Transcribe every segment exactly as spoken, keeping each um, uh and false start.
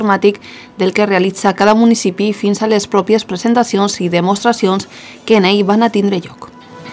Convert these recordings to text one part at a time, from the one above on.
informàtic del que realitza cada municipi fins a les pròpies presentacions i demostracions que en ell van a tindre lloc.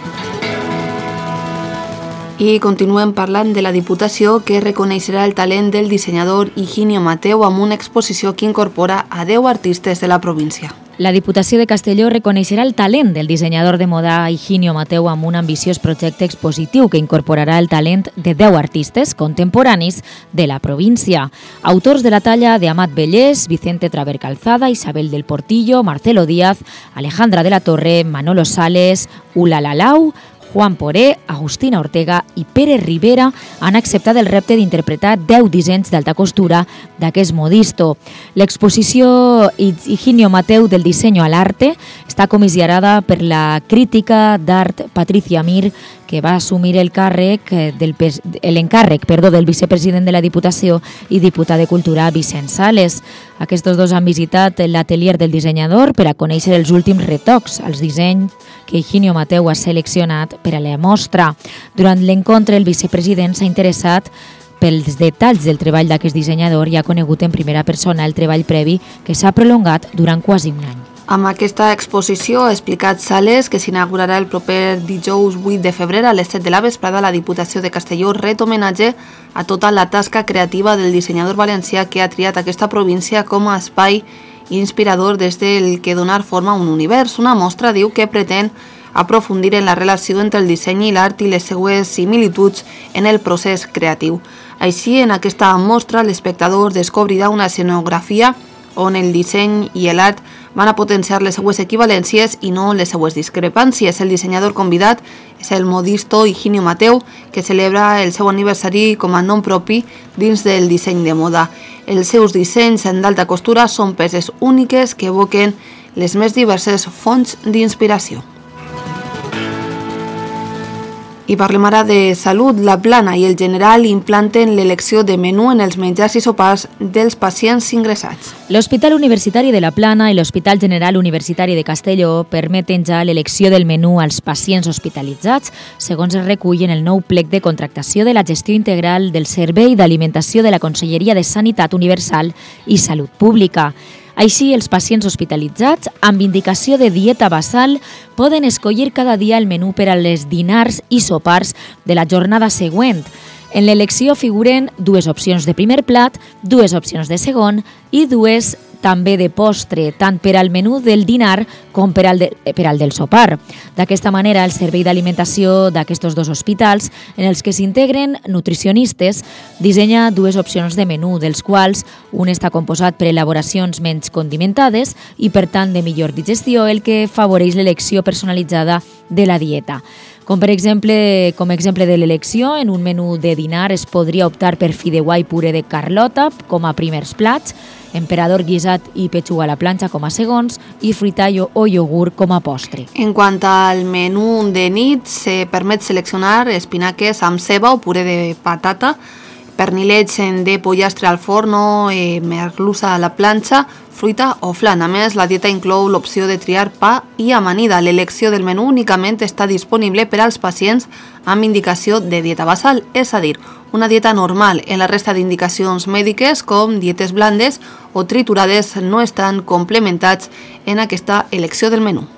I continuem parlant de la Diputació, que reconeixerà el talent del dissenyador Higinio Mateu amb una exposició que incorpora a deu artistes de la província. La Diputació de Castelló reconeixerà el talent del dissenyador de moda Higinio Mateu amb un ambiciós projecte expositiu que incorporarà el talent de deu artistes contemporanis de la província. Autors de la talla de Amat Bellés, Vicente Traver Calzada, Isabel del Portillo, Marcelo Díaz, Alejandra de la Torre, Manolo Sales, Ula Lalau, Juan Poré, Agustina Ortega i Pere Rivera han acceptat el repte d'interpretar deu dissenys d'alta costura d'aquest modisto. L'exposició Higinio Mateu del dissenyo a l'arte està comissariada per la crítica d'art Patricia Mir, que va assumir el càrrec del, l'encàrrec perdó, del vicepresident de la Diputació i diputat de Cultura Vicent Sales. Aquests dos han visitat l'atelier del dissenyador per a conèixer els últims retocs als dissenys que Higinio Mateu ha seleccionat per a la mostra. Durant l'encontre, el vicepresident s'ha interessat pels detalls del treball d'aquest dissenyador i ha conegut en primera persona el treball previ que s'ha prolongat durant quasi un any. Amb aquesta exposició ha explicat Sales que s'inaugurarà el proper dijous vuit de febrer a les set de la vesprada. La Diputació de Castelló ret homenatge a tota la tasca creativa del dissenyador valencià que ha triat aquesta província com a espai inspirador des del que donar forma a un univers. Una mostra, diu, que pretén aprofundir en la relació entre el disseny i l'art i les seues similituds en el procés creatiu. Així, en aquesta mostra, l'espectador descobrirà una escenografia on el disseny i l'art van a potenciar les seues equivalències i no les seues discrepàncies. El dissenyador convidat és el modisto Higinio Mateu, que celebra el seu aniversari com a nom propi dins del disseny de moda. Els seus dissenys en d'alta costura són peces úniques que evoquen les més diverses fonts d'inspiració. I parlem ara de salut. La Plana i el General implanten l'elecció de menú en els menjars i sopars dels pacients ingressats. L'Hospital Universitari de la Plana i l'Hospital General Universitari de Castelló permeten ja l'elecció del menú als pacients hospitalitzats, segons es recull en el nou plec de contractació de la gestió integral del Servei d'Alimentació de la Conselleria de Sanitat Universal i Salut Pública. Així, els pacients hospitalitzats amb indicació de dieta basal poden escollir cada dia el menú per a les dinars i sopars de la jornada següent. En l'elecció figuren dues opcions de primer plat, dues opcions de segon i dues també de postre, tant per al menú del dinar com per al, de, per al del sopar. D'aquesta manera, el servei d'alimentació d'aquests dos hospitals, en els que s'integren nutricionistes, dissenya dues opcions de menú, dels quals un està composat per elaboracions menys condimentades i, per tant, de millor digestió, el que afavoreix l'elecció personalitzada de la dieta. Com per exemple, com exemple de l'elecció, en un menú de dinar es podria optar per fideuà i puré de carlota com a primers plats, emperador guisat i petxuga a la planxa com a segons i fruita o iogurt com a postre. En quant al menú de nit, se permet seleccionar espinaques amb ceba o puré de patata, pernilets de pollastre al forno, eh, merluza a la planxa, fruita o flan. A més, la dieta inclou l'opció de triar pa i amanida. L'elecció del menú únicament està disponible per als pacients amb indicació de dieta basal, és a dir, una dieta normal. En la resta d'indicacions mèdiques, com dietes blandes o triturades, no estan complementats en aquesta elecció del menú.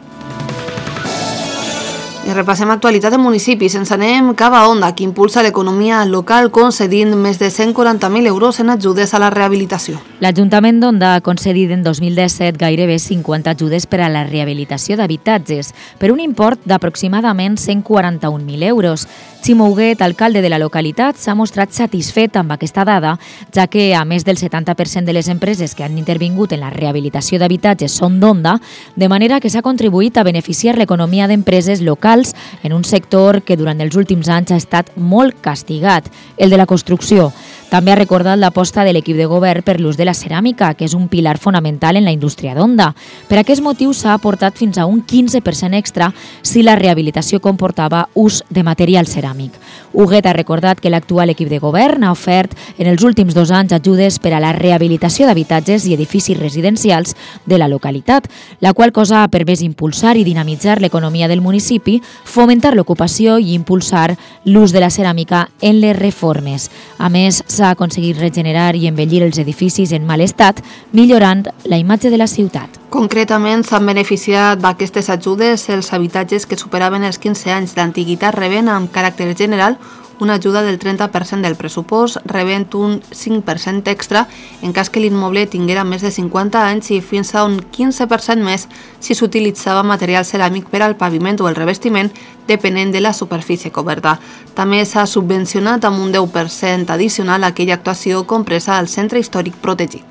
I repassem actualitat de municipis. Ens anem cap a Onda, que impulsa l'economia local concedint més de cent quaranta mil euros en ajudes a la rehabilitació. L'Ajuntament d'Onda ha concedit en dos mil disset gairebé cinquanta ajudes per a la rehabilitació d'habitatges, per un import d'aproximadament cent quaranta-un mil euros. Ximo Huguet, alcalde de la localitat, s'ha mostrat satisfet amb aquesta dada, ja que a més del setanta per cent de les empreses que han intervingut en la rehabilitació d'habitatges són d'Onda, de manera que s'ha contribuït a beneficiar l'economia d'empreses locals en un sector que durant els últims anys ha estat molt castigat, el de la construcció. També ha recordat l'aposta de l'equip de govern per l'ús de la ceràmica, que és un pilar fonamental en la indústria d'Onda. Per aquest motiu s'ha aportat fins a un quinze per cent extra si la rehabilitació comportava ús de material ceràmic. Huguet ha recordat que l'actual equip de govern ha ofert en els últims dos anys ajudes per a la rehabilitació d'habitatges i edificis residencials de la localitat, la qual cosa ha permès impulsar i dinamitzar l'economia del municipi, fomentar l'ocupació i impulsar l'ús de la ceràmica en les reformes. A més, s'ha s'ha aconseguit regenerar i embellir els edificis en mal estat, millorant la imatge de la ciutat. Concretament, s'han beneficiat d'aquestes ajudes els habitatges que superaven els quinze anys d'antiguitat, rebent amb caràcter general una ajuda del trenta per cent del pressupost, rebent un cinc per cent extra en cas que l'immoble tinguera més de cinquanta anys i fins a un quinze per cent més si s'utilitzava material ceràmic per al paviment o el revestiment, depenent de la superfície coberta. També s'ha subvencionat amb un deu per cent addicional aquella actuació compresa al centre històric protegit.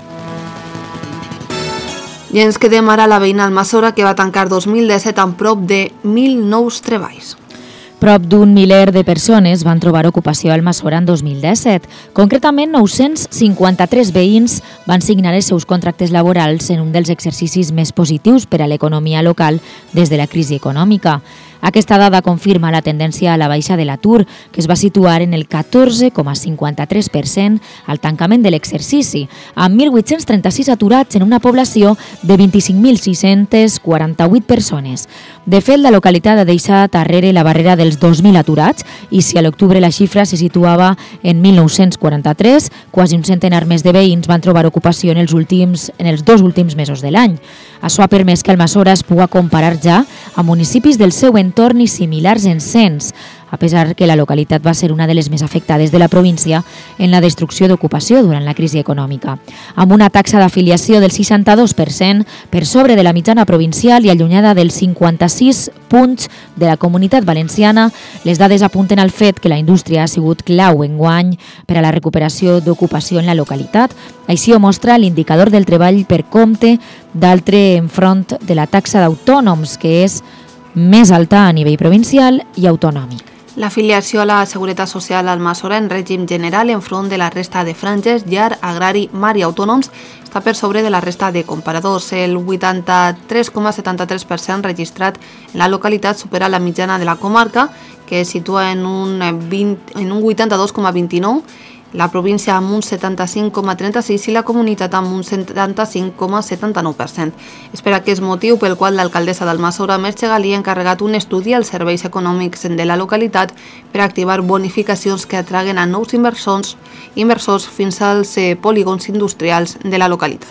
I ens quedem ara a la veïna Almassora, que va tancar dos mil disset amb prop de mil nous treballs. Prop d'un miler de persones van trobar ocupació a Almassora en dos mil disset. Concretament, nou-cents cinquanta-tres veïns van signar els seus contractes laborals en un dels exercicis més positius per a l'economia local des de la crisi econòmica. Aquesta dada confirma la tendència a la baixa de l'atur, que es va situar en el catorze coma cinquanta-tres per cent al tancament de l'exercici, amb mil vuit-cents trenta-sis aturats en una població de vint-i-cinc mil sis-cents quaranta-vuit persones. De fet, la localitat ha deixat darrere la barrera dels dos mil aturats i si a l'octubre la xifra se situava en mil nou-cents quaranta-tres, quasi un centenar més de veïns van trobar ocupació en els, últims, en els dos últims mesos de l'any. Això ha permès que Almassora es pugui comparar ja amb municipis del seu entorn i similars en cens, a pesar que la localitat va ser una de les més afectades de la província en la destrucció d'ocupació durant la crisi econòmica. Amb una taxa d'afiliació del seixanta-dos per cent, per sobre de la mitjana provincial i allunyada dels cinquanta-sis punts de la Comunitat Valenciana, les dades apunten al fet que la indústria ha sigut clau enguany per a la recuperació d'ocupació en la localitat. Així ho mostra l'indicador del treball per compte d'altre enfront de la taxa d'autònoms, que és més alta a nivell provincial i autonòmic. L'afiliació a la Seguretat Social a Almassora en règim general enfront de la resta de franges, llar, agrari, mar i autònoms està per sobre de la resta de comparadors. El vuitanta-tres coma setanta-tres per cent registrat en la localitat supera la mitjana de la comarca, que es situa en un, vint, en un vuitanta-dos coma vint-i-nou, la província amb un setanta-cinc coma trenta-sis i la comunitat amb un setanta-cinc coma setanta-nou per cent. És per aquest motiu pel qual l'alcaldessa d'Almassora, Merche Galí, ha encarregat un estudi als serveis econòmics de la localitat per activar bonificacions que atraguen a nous inversors, inversors fins als eh, polígons industrials de la localitat.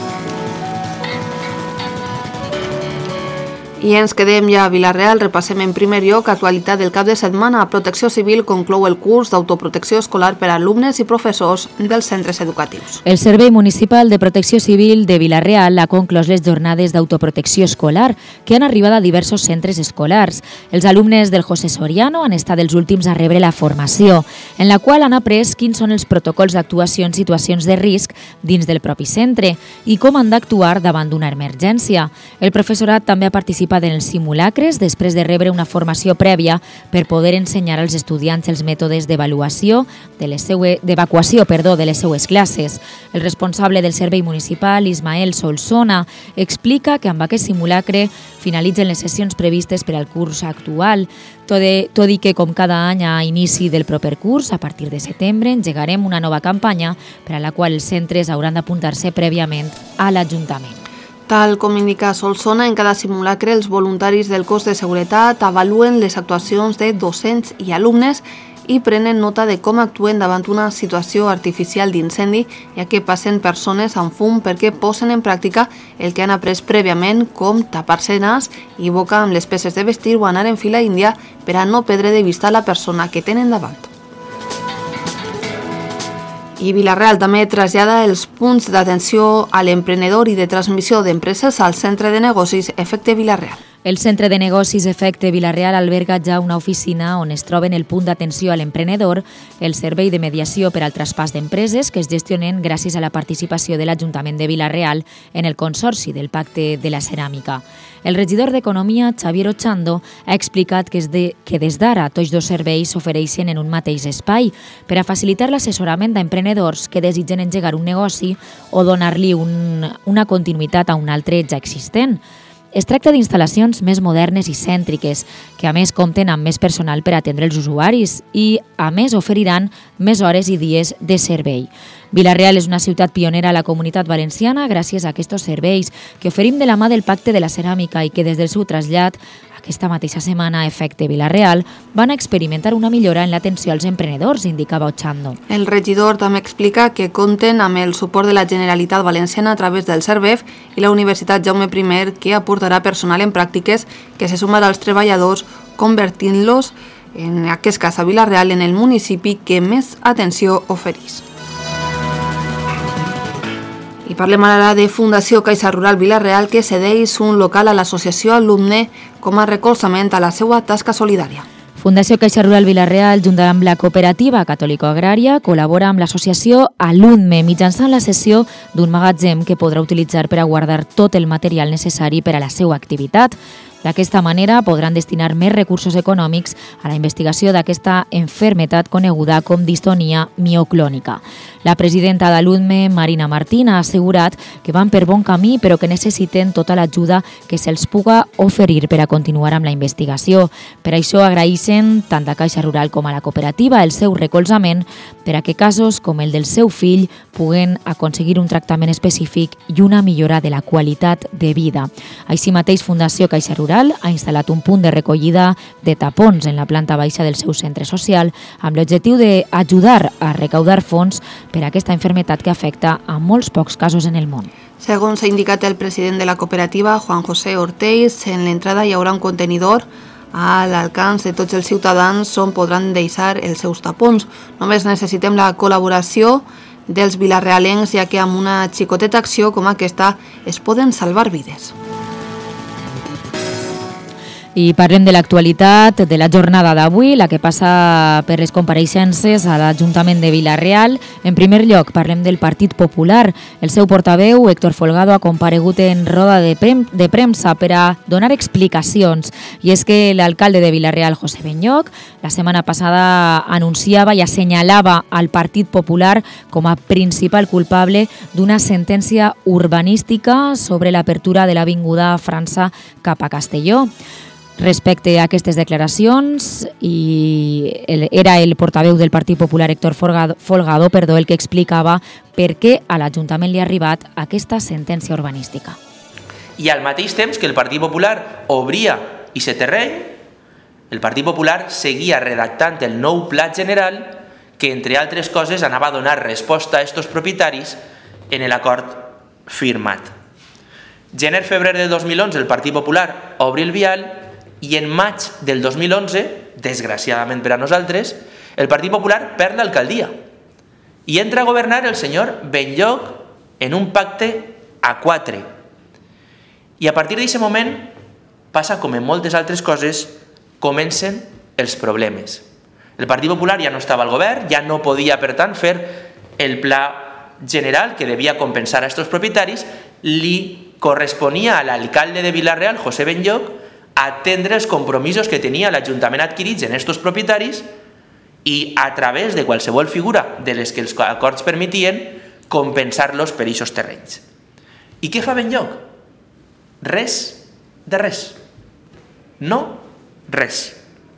I ens quedem ja a Vila-real, repassem en primer lloc actualitat del cap de setmana. Protecció Civil conclou el curs d'autoprotecció escolar per a alumnes i professors dels centres educatius. El Servei Municipal de Protecció Civil de Vila-real ha conclòs les jornades d'autoprotecció escolar que han arribat a diversos centres escolars. Els alumnes del José Soriano han estat els últims a rebre la formació, en la qual han après quins són els protocols d'actuació en situacions de risc dins del propi centre i com han d'actuar davant d'una emergència. El professorat també ha participat en els simulacres després de rebre una formació prèvia per poder ensenyar als estudiants els mètodes d'avaluació de les seue, d'evacuació perdó, de les seues classes. El responsable del servei municipal, Ismael Solsona, explica que amb aquest simulacre finalitzen les sessions previstes per al curs actual, tot i, tot i que com cada any a inici del proper curs, a partir de setembre, engegarem una nova campanya per a la qual els centres hauran d'apuntar-se prèviament a l'Ajuntament. Tal com indica Solsona, en cada simulacre els voluntaris del cos de seguretat avaluen les actuacions de docents i alumnes i prenen nota de com actuen davant una situació artificial d'incendi, ja que passen persones amb fum perquè posen en pràctica el que han après prèviament, com tapar-se nas i boca amb les peces de vestir o anar en fila índia per a no perdre de vista la persona que tenen davant. I Vila-real també trasllada els punts d'atenció a l'emprenedor i de transmissió d'empreses al Centre de Negocis Efecte Vila-real. El Centre de Negocis Efecte Vila-real alberga ja una oficina on es troben el punt d'atenció a l'emprenedor, el servei de mediació per al traspàs d'empreses que es gestionen gràcies a la participació de l'Ajuntament de Vila-real en el consorci del Pacte de la Ceràmica. El regidor d'Economia, Xavier Ochando, ha explicat que, de, que des d'ara tots dos serveis s'ofereixen en un mateix espai per a facilitar l'assessorament d'emprenedors que desitgen engegar un negoci o donar-li un, una continuïtat a un altre ja existent. Es tracta d'instal·lacions més modernes i cèntriques, que a més compten amb més personal per atendre els usuaris i, a més, oferiran més hores i dies de servei. Vila-real és una ciutat pionera a la Comunitat Valenciana gràcies a aquests serveis que oferim de la mà del Pacte de la Ceràmica i que des del seu trasllat aquesta mateixa setmana a Efecte Vila-real van experimentar una millora en l'atenció als emprenedors, indicava Ochando. El regidor també explica que compten amb el suport de la Generalitat Valenciana a través del CERVEF i la Universitat Jaume I, que aportarà personal en pràctiques que se sumarà als treballadors, convertint-los, en aquest cas a Vila-real, en el municipi que més atenció oferís. I parlem ara de Fundació Caixa Rural Vila-real, que cedeix un local a l'associació Alumne com a recolzament a la seva tasca solidària. Fundació Caixa Rural Vila-real, junt amb la cooperativa catòlico-agrària, col·labora amb l'associació Alumne mitjançant la cessió d'un magatzem que podrà utilitzar per a guardar tot el material necessari per a la seva activitat. D'aquesta manera podran destinar més recursos econòmics a la investigació d'aquesta enfermetat coneguda com distonia mioclònica. La presidenta d'Alumne, Marina Martín, ha assegurat que van per bon camí però que necessiten tota l'ajuda que se'ls puga oferir per a continuar amb la investigació. Per això agraeixen tant a Caixa Rural com a la cooperativa el seu recolzament per a que casos com el del seu fill puguen aconseguir un tractament específic i una millora de la qualitat de vida. Així mateix, Fundació Caixa Rural ha instal·lat un punt de recollida de tapons en la planta baixa del seu centre social amb l'objectiu d'ajudar a recaudar fons per a aquesta enfermetat que afecta a molts pocs casos en el món. Segons ha indicat el president de la cooperativa, Juan José Ortiz, en l'entrada hi haurà un contenidor a l'alcance de tots els ciutadans on podran deixar els seus tapons. Només necessitem la col·laboració dels vilarealencs, ja que amb una xicoteta acció com aquesta es poden salvar vides. I parlem de l'actualitat de la jornada d'avui, la que passa per les compareixences a l'Ajuntament de Vila-real. En primer lloc, parlem del Partit Popular. El seu portaveu, Héctor Folgado, ha comparegut en roda de, prem de premsa per a donar explicacions. I és que l'alcalde de Vila-real, José Benlloch, la setmana passada anunciava i assenyalava al Partit Popular com a principal culpable d'una sentència urbanística sobre l'apertura de l'Avinguda França cap a Castelló. Respecte a aquestes declaracions, i era el portaveu del Partit Popular, Héctor Folgado, perdó, el que explicava per què a l'Ajuntament li ha arribat aquesta sentència urbanística. I al mateix temps que el Partit Popular obria aquest terreny, el Partit Popular seguia redactant el nou pla general que, entre altres coses, anava a donar resposta a aquests propietaris en l'acord firmat. Gener-febrer del dos mil onze el Partit Popular obri el vial i en maig del dos mil onze, desgraciadament per a nosaltres, el Partit Popular perd l'alcaldia i entra a governar el senyor Benlloch en un pacte a quatre. I a partir d'aquest moment passa com en moltes altres coses, comencen els problemes. El Partit Popular ja no estava al govern, ja no podia, per tant, fer el pla general que devia compensar a aquests propietaris, li corresponia a l'alcalde de Vila-real, José Benlloch, atendre els compromisos que tenia l'Ajuntament adquirits en aquests propietaris i, a través de qualsevol figura de les que els acords permetien, compensar-los per aquests terrenys. I què fa Benlloch? Res de res. No res.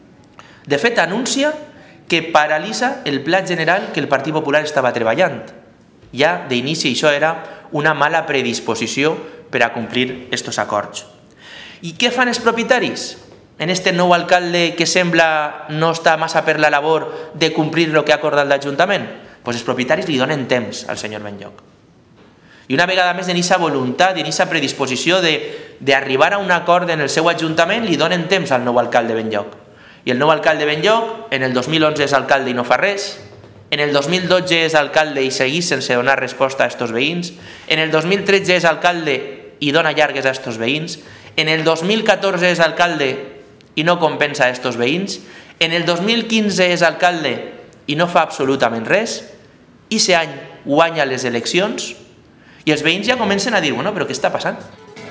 De fet, anuncia que paralitza el pla general que el Partit Popular estava treballant. Ja d'inici això era una mala predisposició per a complir aquests acords. I què fan els propietaris? En este nou alcalde que sembla no està massa per la labor de complir el que ha acordat l'Ajuntament? Doncs els propietaris li donen temps al senyor Benlloch. I una vegada més, en aquesta voluntat i en aquesta predisposició d'arribar a un acord en el seu Ajuntament, li donen temps al nou alcalde Benlloch. I el nou alcalde Benlloch, en el dos mil onze és alcalde i no fa res, en el dos mil dotze és alcalde i segueix sense donar resposta a aquests veïns, en el dos mil tretze és alcalde i dona llargues a aquests veïns, en el dos mil catorze és alcalde i no compensa a aquests veïns, en el dos mil quinze és alcalde i no fa absolutament res, i aquest any guanya les eleccions i els veïns ja comencen a dir, bueno, però què està passant?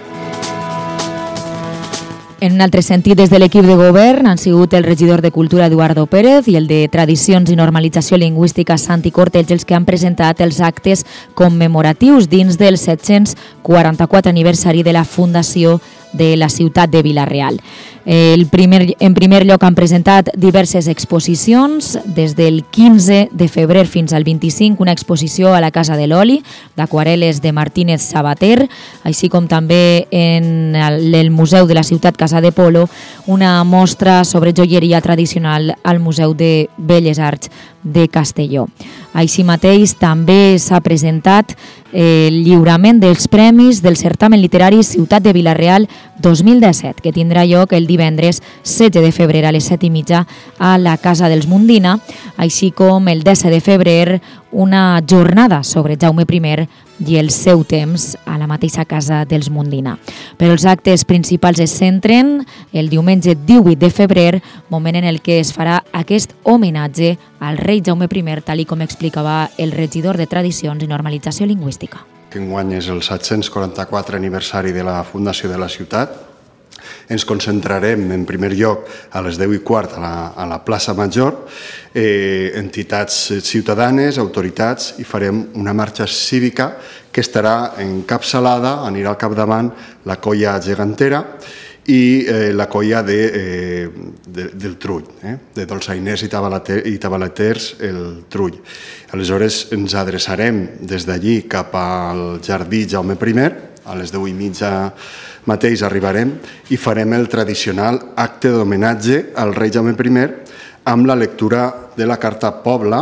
En un altre sentit, des de l'equip de govern han sigut el regidor de Cultura Eduardo Pérez i el de Tradicions i Normalització Lingüística Santi Cortells els que han presentat els actes commemoratius dins del set-cents quaranta-quatre aniversari de la fundació de la ciutat de Vila-real. El primer, en primer lloc han presentat diverses exposicions, des del quinze de febrer fins al vint-i-cinc, una exposició a la Casa de l'Oli, d'aquarel·les de Martínez Sabater, així com també en el Museu de la Ciutat Casa de Polo, una mostra sobre joieria tradicional al Museu de Belles Arts de Castelló. Així mateix també s'ha presentat el lliurament dels premis del certamen literari Ciutat de Vila-real dos mil disset, que tindrà lloc el divendres setze de febrer a les set i mitja a la Casa dels Mundina, així com el disset de febrer una jornada sobre Jaume primer i el seu temps a la mateixa Casa dels Mundina. Però els actes principals es centren el diumenge divuit de febrer, moment en el que es farà aquest homenatge al rei Jaume primer, tal com explicava el regidor de Tradicions i Normalització Lingüística. Enguany és el set-cents quaranta-quatre aniversari de la fundació de la ciutat. Ens concentrarem en primer lloc a les deu i quart a la, a la plaça Major, eh, entitats ciutadanes, autoritats, i farem una marxa cívica que estarà encapçalada, anirà al capdavant la colla gegantera i eh, la colla de, eh, de, del Trull, eh, de dolçainers i, tabalater, i tabaleters, el Trull. Aleshores ens adreçarem des d'allí cap al jardí Jaume primer, a les deu i mitja mateix arribarem i farem el tradicional acte d'homenatge al rei Jaume primer amb la lectura de la Carta Pobla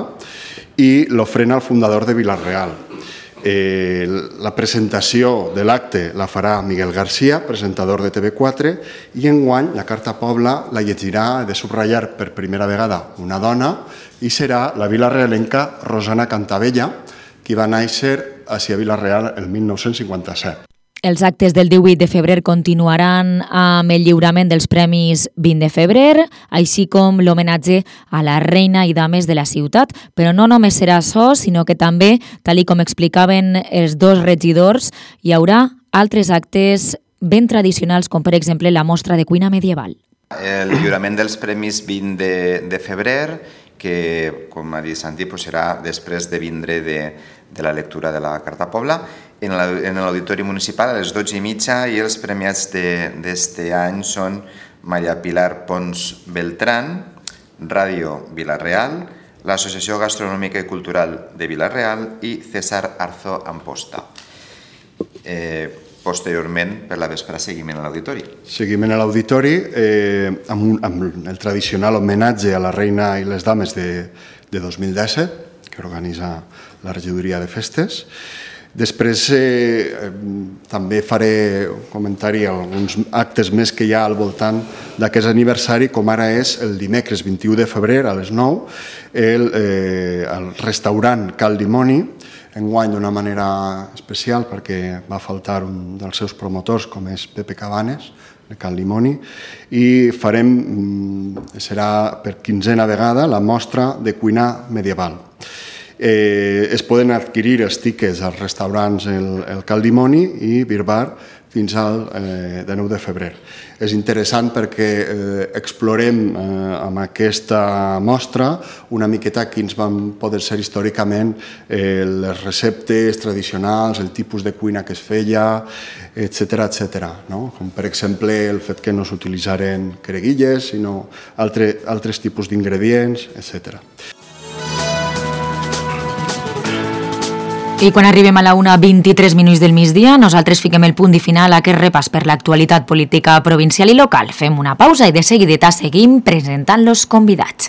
i l'ofrena al fundador de Vila-real. Eh, la presentació de l'acte la farà Miguel García, presentador de T V quatre, i enguany la Carta Pobla la llegirà, de subratllar per primera vegada, una dona, i serà la vilarealenca Rosana Cantabella, qui va néixer a Vila-real el mil nou-cents cinquanta-set. Els actes del divuit de febrer continuaran amb el lliurament dels premis vint de febrer, així com l'homenatge a la reina i dames de la ciutat, però no només serà això, sinó que també, tal com explicaven els dos regidors, hi haurà altres actes ben tradicionals, com per exemple la mostra de cuina medieval. El lliurament dels premis vint de, de febrer, que, com ha dit Santi, pues serà després de vindre de, de la lectura de la Carta Pobla, en l'Auditori Municipal a les dotze i mitja, i els premiats d'aquest any són Maria Pilar Pons Beltrán, Ràdio Vila-real, l'Associació Gastronòmica i Cultural de Vila-real i César Arzo Amposta. Eh, posteriorment, per la vespre, seguiment a l'auditori. Seguiment a l'auditori eh, amb, un, amb el tradicional homenatge a la reina i les dames de, de dos mil disset, que organitza la regidoria de festes. Després eh, també faré un comentari a alguns actes més que hi ha al voltant d'aquest aniversari, com ara és el dimecres vint-i-u de febrer a les nou, el, eh, el restaurant Cal Dimoni, enguany d'una manera especial perquè va faltar un dels seus promotors, com és Pepe Cabanes, de Cal Dimoni, i farem, serà per quinzena vegada, la mostra de cuina medieval. Eh, es poden adquirir els tiquets als restaurants el, el Cal Dimoni i Beer Bar fins al eh, dinou de febrer. És interessant perquè eh, explorem eh, amb aquesta mostra una miqueta quins van poder ser històricament eh, les receptes tradicionals, el tipus de cuina que es feia, etcètera, etcètera, no? Com per exemple el fet que no s'utilitzaren creguilles, sinó altre, altres tipus d'ingredients, etcètera. I quan arribem a la una vint-i-tres minuts del migdia, nosaltres fiquem el punt i final a aquest repàs per l'actualitat política provincial i local. Fem una pausa i de seguideta seguim presentant los convidats.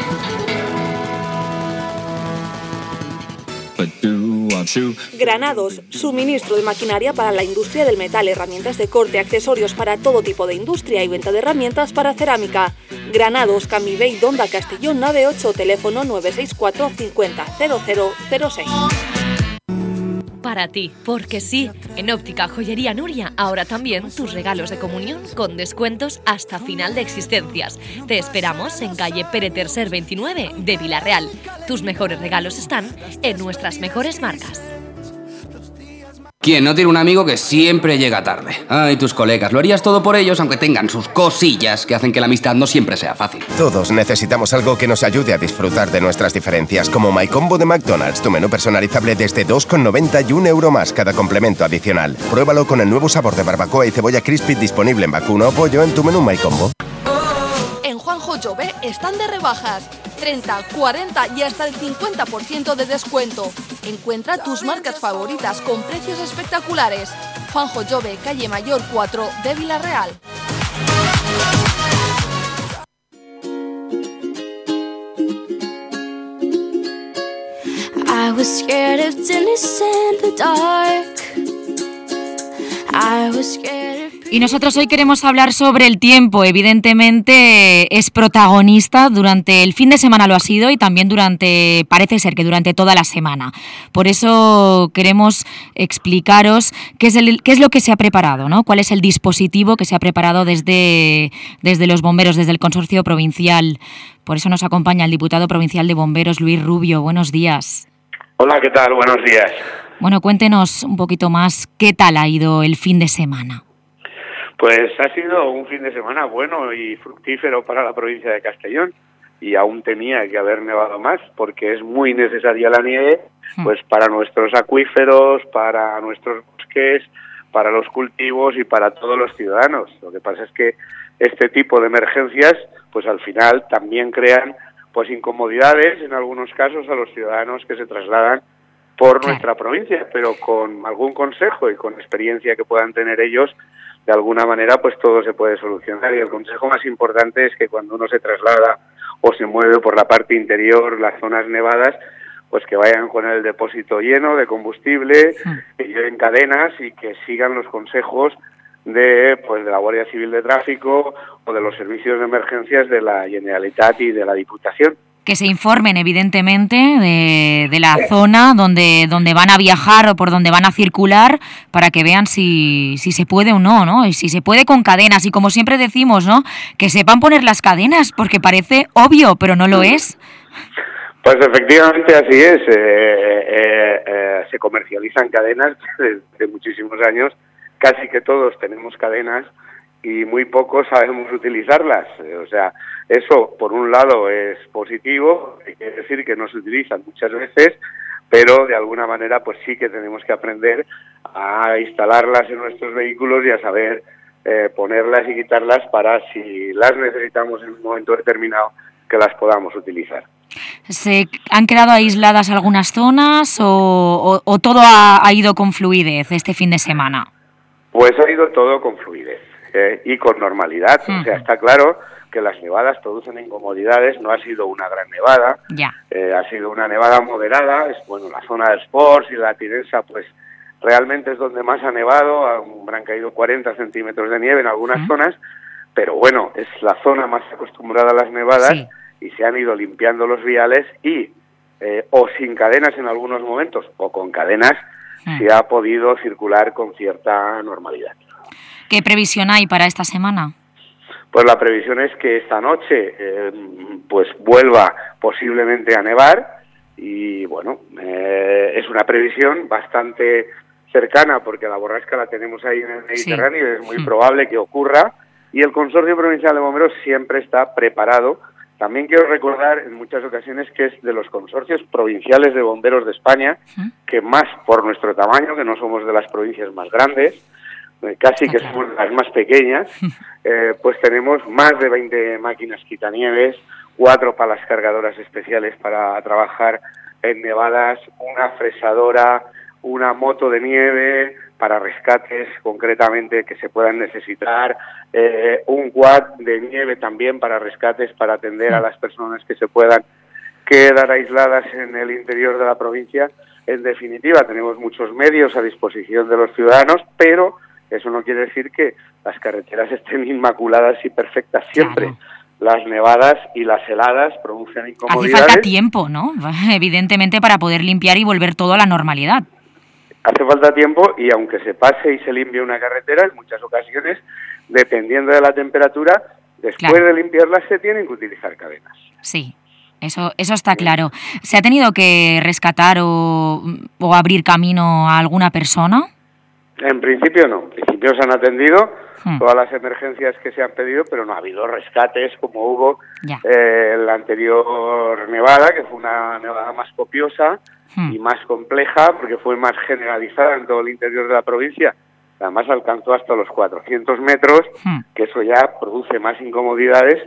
Granados, suministro de maquinaria para la industria del metal, herramientas de corte, accesorios para todo tipo de industria y venta de herramientas para cerámica. Granados, Camivey, Donda, Castellón, nave ocho, teléfono nueve seis cuatro cincuenta cero cero cero seis. Para ti, porque sí, en Óptica Joyería Nuria, ahora también tus regalos de comunión con descuentos hasta final de existencias. Te esperamos en calle Pere Tercer veintinueve de Vila-real. Tus mejores regalos están en nuestras mejores marcas. ¿Quién no tiene un amigo que siempre llega tarde? Ay, tus colegas, lo harías todo por ellos, aunque tengan sus cosillas que hacen que la amistad no siempre sea fácil. Todos necesitamos algo que nos ayude a disfrutar de nuestras diferencias, como My Combo de McDonald's, tu menú personalizable desde dos con noventa y un euro más cada complemento adicional. Pruébalo con el nuevo sabor de barbacoa y cebolla crispy disponible en vacuno o pollo en tu menú My Combo. Fanjo Jove están de rebajas. treinta, cuarenta y hasta el cincuenta por ciento de descuento. Encuentra tus marcas favoritas con precios espectaculares. Fanjo Jove, calle Mayor cuatro de Villarreal. I was scared of Dennis in the dark. I was scared of... Y nosotros hoy queremos hablar sobre el tiempo. Evidentemente es protagonista durante el fin de semana, lo ha sido, y también durante, parece ser que durante toda la semana. Por eso queremos explicaros qué es, el, qué es lo que se ha preparado, ¿no? Cuál es el dispositivo que se ha preparado desde, desde los bomberos, desde el Consorcio Provincial. Por eso nos acompaña el diputado provincial de Bomberos, Luis Rubio. Buenos días. Hola, ¿qué tal? Buenos días. Bueno, cuéntenos un poquito más qué tal ha ido el fin de semana. Pues ha sido un fin de semana bueno y fructífero para la provincia de Castellón, y aún tenía que haber nevado más porque es muy necesaria la nieve, pues para nuestros acuíferos, para nuestros bosques, para los cultivos y para todos los ciudadanos. Lo que pasa es que este tipo de emergencias, pues al final también crean pues incomodidades en algunos casos a los ciudadanos que se trasladan por nuestra provincia, pero con algún consejo y con experiencia que puedan tener ellos, de alguna manera pues todo se puede solucionar. Y el consejo más importante es que cuando uno se traslada o se mueve por la parte interior, las zonas nevadas, pues que vayan con el depósito lleno de combustible, que lleven cadenas y que sigan los consejos de pues de la Guardia Civil de Tráfico o de los servicios de emergencias de la Generalitat y de la Diputación. Que se informen, evidentemente, de, de la zona donde, donde van a viajar o por donde van a circular, para que vean si, si se puede o no, ¿no? Y si se puede con cadenas. Y como siempre decimos, ¿no? Que sepan poner las cadenas, porque parece obvio, pero no lo es. Pues efectivamente así es. Eh, eh, eh, se comercializan cadenas desde muchísimos años. Casi que todos tenemos cadenas y muy pocos sabemos utilizarlas. O sea, eso por un lado es positivo, hay que decir que no se utilizan muchas veces, pero de alguna manera pues sí que tenemos que aprender a instalarlas en nuestros vehículos y a saber eh, ponerlas y quitarlas para, si las necesitamos en un momento determinado, que las podamos utilizar. ¿Se han quedado aisladas algunas zonas o, o, o todo ha, ha ido con fluidez este fin de semana? Pues ha ido todo con fluidez eh, y con normalidad. Uh-huh. O sea, está claro que las nevadas producen incomodidades. No ha sido una gran nevada, yeah. eh, ha sido una nevada moderada. Es, bueno, la zona del Sports y la Tinensa, pues realmente es donde más ha nevado. Han caído cuarenta centímetros de nieve en algunas uh-huh. zonas, pero bueno, es la zona más acostumbrada a las nevadas, sí. Y se han ido limpiando los viales y eh, o sin cadenas en algunos momentos o con cadenas, se ha podido circular con cierta normalidad. ¿Qué previsión hay para esta semana? Pues la previsión es que esta noche eh, pues vuelva posiblemente a nevar y bueno, eh, es una previsión bastante cercana porque la borrasca la tenemos ahí en el Mediterráneo, sí. Y es muy sí. probable que ocurra, y el Consorcio Provincial de Bomberos siempre está preparado. También quiero recordar en muchas ocasiones que es de los consorcios provinciales de bomberos de España, ¿sí? que más por nuestro tamaño, que no somos de las provincias más grandes, eh, casi que somos las más pequeñas, eh, pues tenemos más de veinte máquinas quitanieves, cuatro palas cargadoras especiales para trabajar en nevadas, una fresadora, una moto de nieve para rescates concretamente que se puedan necesitar, eh, un quad de nieve también para rescates, para atender a las personas que se puedan quedar aisladas en el interior de la provincia. En definitiva, tenemos muchos medios a disposición de los ciudadanos, pero eso no quiere decir que las carreteras estén inmaculadas y perfectas siempre. Claro. Las nevadas y las heladas producen incomodidades. Hace falta tiempo, ¿no? Evidentemente, para poder limpiar y volver todo a la normalidad. Hace falta tiempo, y aunque se pase y se limpie una carretera, en muchas ocasiones, dependiendo de la temperatura, después claro. de limpiarla se tienen que utilizar cadenas. Sí, eso eso está claro. ¿Se ha tenido que rescatar o, o abrir camino a alguna persona? En principio no. En principio se han atendido hmm. todas las emergencias que se han pedido, pero no ha habido rescates como hubo eh, en la anterior nevada, que fue una nevada más copiosa, y más compleja porque fue más generalizada en todo el interior de la provincia. Además alcanzó hasta los cuatrocientos metros, que eso ya produce más incomodidades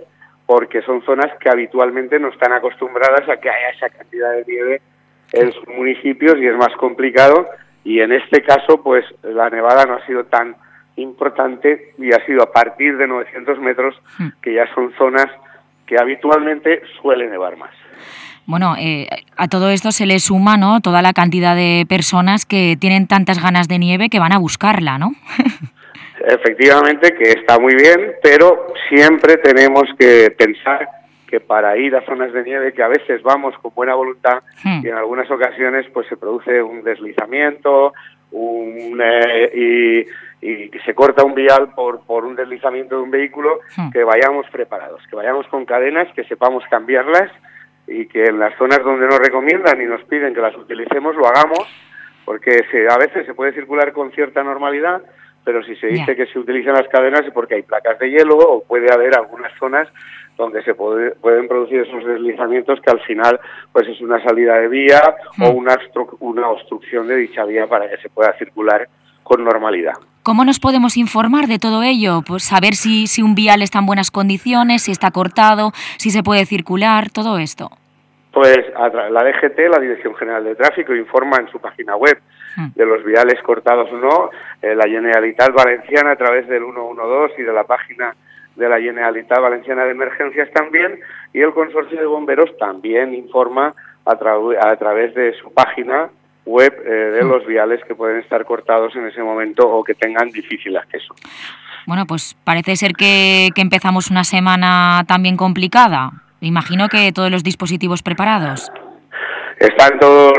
porque son zonas que habitualmente no están acostumbradas a que haya esa cantidad de nieve en sus municipios y es más complicado, y en este caso pues la nevada no ha sido tan importante y ha sido a partir de novecientos metros, que ya son zonas que habitualmente suele nevar más. Bueno, eh, a todo esto se le suma, ¿no?, toda la cantidad de personas que tienen tantas ganas de nieve que van a buscarla, ¿no? Efectivamente, que está muy bien, pero siempre tenemos que pensar que para ir a zonas de nieve, que a veces vamos con buena voluntad, hmm. y en algunas ocasiones pues se produce un deslizamiento, un, eh, y, y se corta un vial por, por un deslizamiento de un vehículo, hmm. que vayamos preparados, que vayamos con cadenas, que sepamos cambiarlas, y que en las zonas donde nos recomiendan y nos piden que las utilicemos, lo hagamos, porque se, a veces se puede circular con cierta normalidad, pero si se dice yeah. que se utilizan las cadenas es porque hay placas de hielo o puede haber algunas zonas donde se puede, pueden producir esos deslizamientos que al final pues es una salida de vía mm. o una, una obstrucción de dicha vía para que se pueda circular con normalidad. ¿Cómo nos podemos informar de todo ello? Pues saber si, si un vial está en buenas condiciones, si está cortado, si se puede circular, todo esto. Pues la D G T, la Dirección General de Tráfico, informa en su página web de los viales cortados o no, eh, la Generalitat Valenciana a través del ciento doce y de la página de la Generalitat Valenciana de Emergencias también, y el Consorcio de Bomberos también informa a, tra a través de su página web eh, de los viales que pueden estar cortados en ese momento o que tengan difícil acceso. Bueno, pues parece ser que, que empezamos una semana también complicada. Imagino que todos los dispositivos preparados. Están todos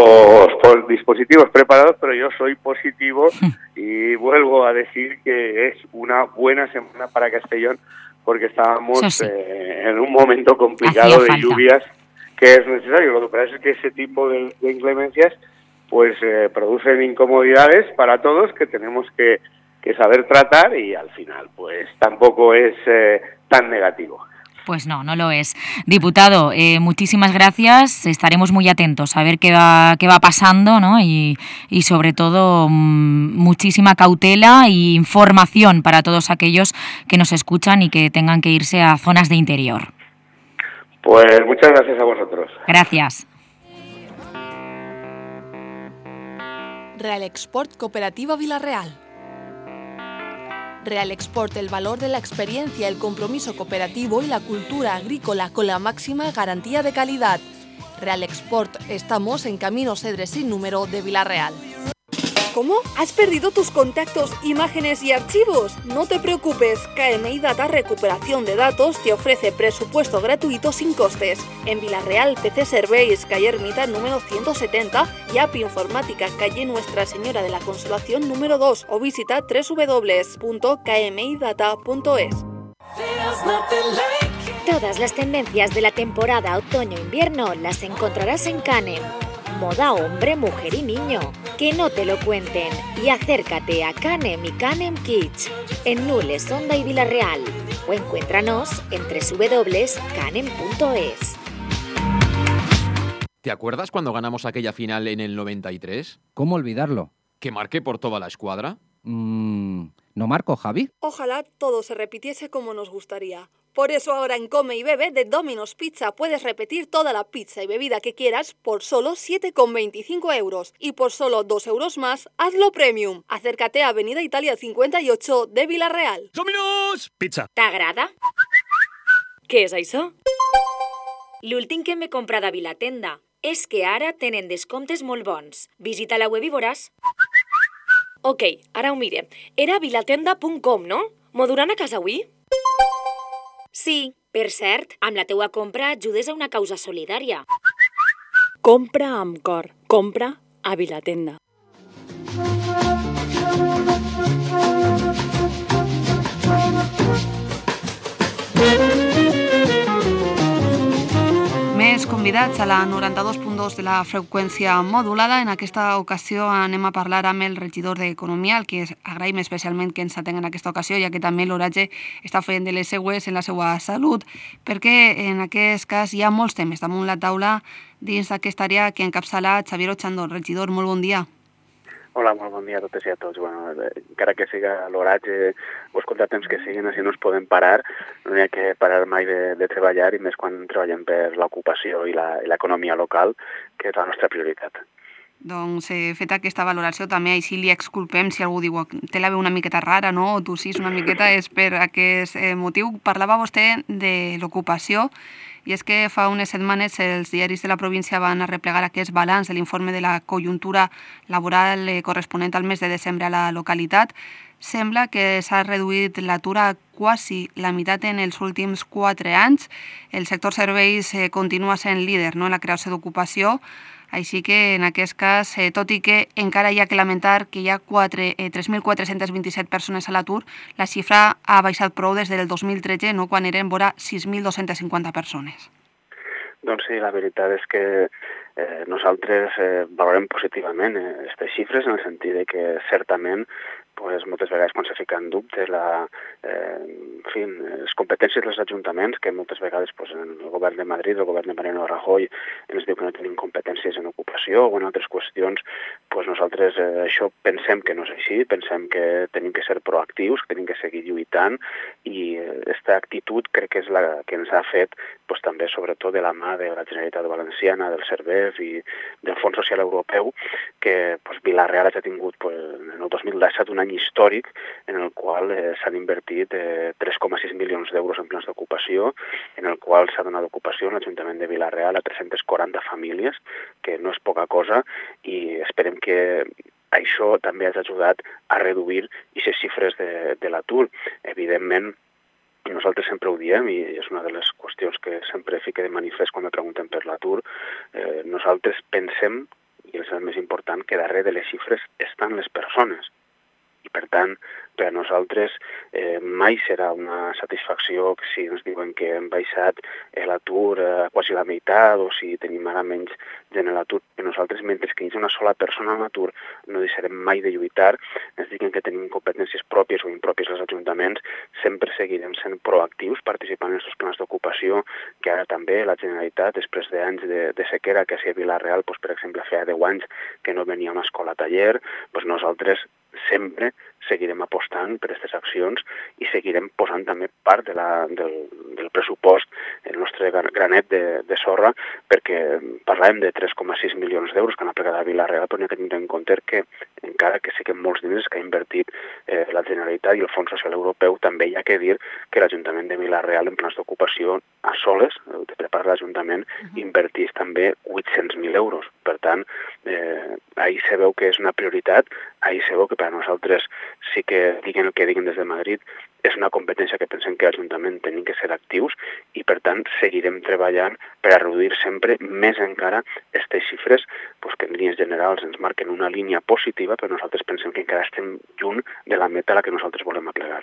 los dispositivos preparados, pero yo soy positivo y vuelvo a decir que es una buena semana para Castellón, porque estábamos sí. eh, en un momento complicado de lluvias que es necesario. Lo que pasa es que ese tipo de, de inclemencias pues eh, producen incomodidades para todos que tenemos que, que saber tratar, y al final pues tampoco es eh, tan negativo. Pues no, no lo es. Diputado, eh, muchísimas gracias. Estaremos muy atentos a ver qué va, qué va pasando, ¿no? Y, y sobre todo mmm, muchísima cautela e información para todos aquellos que nos escuchan y que tengan que irse a zonas de interior. Pues muchas gracias a vosotros. Gracias. Real Export Cooperativa Vila-real. Real Export, el valor de la experiencia, el compromiso cooperativo y la cultura agrícola con la máxima garantía de calidad. Real Export, estamos en Camino Cedre sin número de Vila-real. ¿Cómo? ¿Has perdido tus contactos, imágenes y archivos? No te preocupes, K M I Data Recuperación de Datos te ofrece presupuesto gratuito sin costes. En Vila-real, P C Serveis, calle Ermita número ciento setenta, y App Informática, calle Nuestra Señora de la Consolación número dos, o visita doble u doble u doble u punto k m i data punto es. Todas las tendencias de la temporada otoño-invierno las encontrarás en Canem. Moda hombre, mujer y niño. Que no te lo cuenten. Y acércate a Canem y Canem Kids en Nules, Onda y Vila-real. O encuéntranos en doble u doble u doble u punto canem punto es. ¿Te acuerdas cuando ganamos aquella final en el noventa y tres? ¿Cómo olvidarlo? ¿Que marqué por toda la escuadra? Mm, ¿no marco, Javi? Ojalá todo se repitiese como nos gustaría. Por eso ahora en Come y Bebe de Domino's Pizza puedes repetir toda la pizza y bebida que quieras por solo siete con veinticinco euros. Y por solo dos euros más, hazlo premium. Acércate a Avenida Italia cincuenta y ocho de Vila-real. Domino's Pizza. T'agrada? Què és això? L'últim que m'he comprat a Vilatenda és que ara tenen descomptes molt bons. Visita la web i veuràs. Ok, ara ho mire. Era vilatenda punt com, no? M'ho duran a casa avui? Sí, per cert, amb la teua compra ajudes a una causa solidària. Compra amb cor. Compra a Vilatenda. Més convidats a la noranta-dos punt dos de la freqüència modulada. En aquesta ocasió anem a parlar amb el regidor d'Economia, el que agraïm especialment que ens atengui en aquesta ocasió, ja que també l'oratge està fent de les seues en la seva salut, perquè en aquest cas hi ha molts temes damunt la taula dins d'aquesta àrea que encapçala Xavier Ochandón. Regidor, molt bon dia. Hola, molt bon dia a totes i a tots. Bueno, encara que siga l'horatge o els contratemps que siguin, així no ens podem parar, no hi ha que parar mai de, de treballar, i més quan treballem per l'ocupació i l'economia local, que és la nostra prioritat. Doncs eh, feta aquesta valoració també així li exculpem si algú diu té la veu una miqueta rara, no? O tossís una miqueta, és per aquest eh, motiu. Parlava vostè de l'ocupació, i és que fa unes setmanes els diaris de la província van arreplegar aquest balanç de l'informe de la conjuntura laboral eh, corresponent al mes de desembre a la localitat. Sembla que s'ha reduït l'atur a quasi la meitat en els últims quatre anys. El sector serveis eh, continua sent líder, no?, en la creació d'ocupació. Així que, en aquest cas, eh, tot i que encara hi ha que lamentar que hi ha eh, tres mil quatre-cents vint-i-set persones a l'atur, la xifra ha baixat prou des del dos mil tretze, no?, quan eren vora sis mil dos-cents cinquanta persones. Doncs sí, la veritat és que eh, nosaltres eh, valorem positivament aquestes eh, xifres, en el sentit de que certament pues, moltes vegades quan se fica en dubte la, eh, en fi, les competències dels ajuntaments, que moltes vegades pues, en el govern de Madrid, el govern de Mariano Rajoy, ens diu que no tenim competències en ocupació o en altres qüestions, pues nosaltres eh, això pensem que no és així, pensem que tenim que ser proactius, que tenim que seguir lluitant, i aquesta actitud crec que és la que ens ha fet pues, també sobretot de la mà de la Generalitat Valenciana, del Servef i del Fons Social Europeu, que pues, Vila-real ha tingut pues, en el dos mil disset un any històric en el qual eh, s'han invertit eh, tres coma sis milions d'euros en plans d'ocupació, en el qual s'ha donat ocupació en l'Ajuntament de Vila-real a tres-centes quaranta famílies, que no és poca cosa, i esperem que això també ha ajudat a reduir aquestes xifres de, de l'atur. Evidentment, nosaltres sempre ho diem, i és una de les qüestions que sempre fique de manifest quan me pregunten per l'atur, eh, nosaltres pensem, i és el més important, que darrere de les xifres estan les persones. I per tant, per a nosaltres eh, mai serà una satisfacció si ens diuen que hem baixat l'atur a quasi la meitat o si tenim ara menys gent a l'atur. Nosaltres, mentre que hi hagi una sola persona a l'atur, no deixarem mai de lluitar. Ens diguen que tenim competències pròpies o impròpies als ajuntaments, sempre seguirem sent proactius, participant en aquests plans d'ocupació, que ara també la Generalitat, després d'anys de, de sequera, que a Vila-real, doncs, per exemple, feia deu anys que no venia una escola-taller, doncs nosaltres sempre seguirem apostant per aquestes accions i seguirem posant també part de la, del, del pressupost, el nostre granet de, de sorra, perquè parlàvem de tres coma sis milions d'euros que han aplicat a Vila-real, però n'hi ha que tenir en compte que encara que sí que molts diners que ha invertit eh, la Generalitat i el Fons Social Europeu, també hi ha que dir que l'Ajuntament de Vila-real en plans d'ocupació a soles, de prepara l'Ajuntament, uh-huh. invertís també vuit-cents mil euros. Per tant, eh, ahir se veu que és una prioritat, ahir se veu que per a nosaltres sí que diguen el que diguen des de Madrid, és una competència que pensem que l'Ajuntament tenim que ser actius i, per tant, seguirem treballant per a reduir sempre més encara aquestes xifres pues, que en línies generals ens marquen una línia positiva, però nosaltres pensem que encara estem lluny de la meta a la que nosaltres volem aplegar.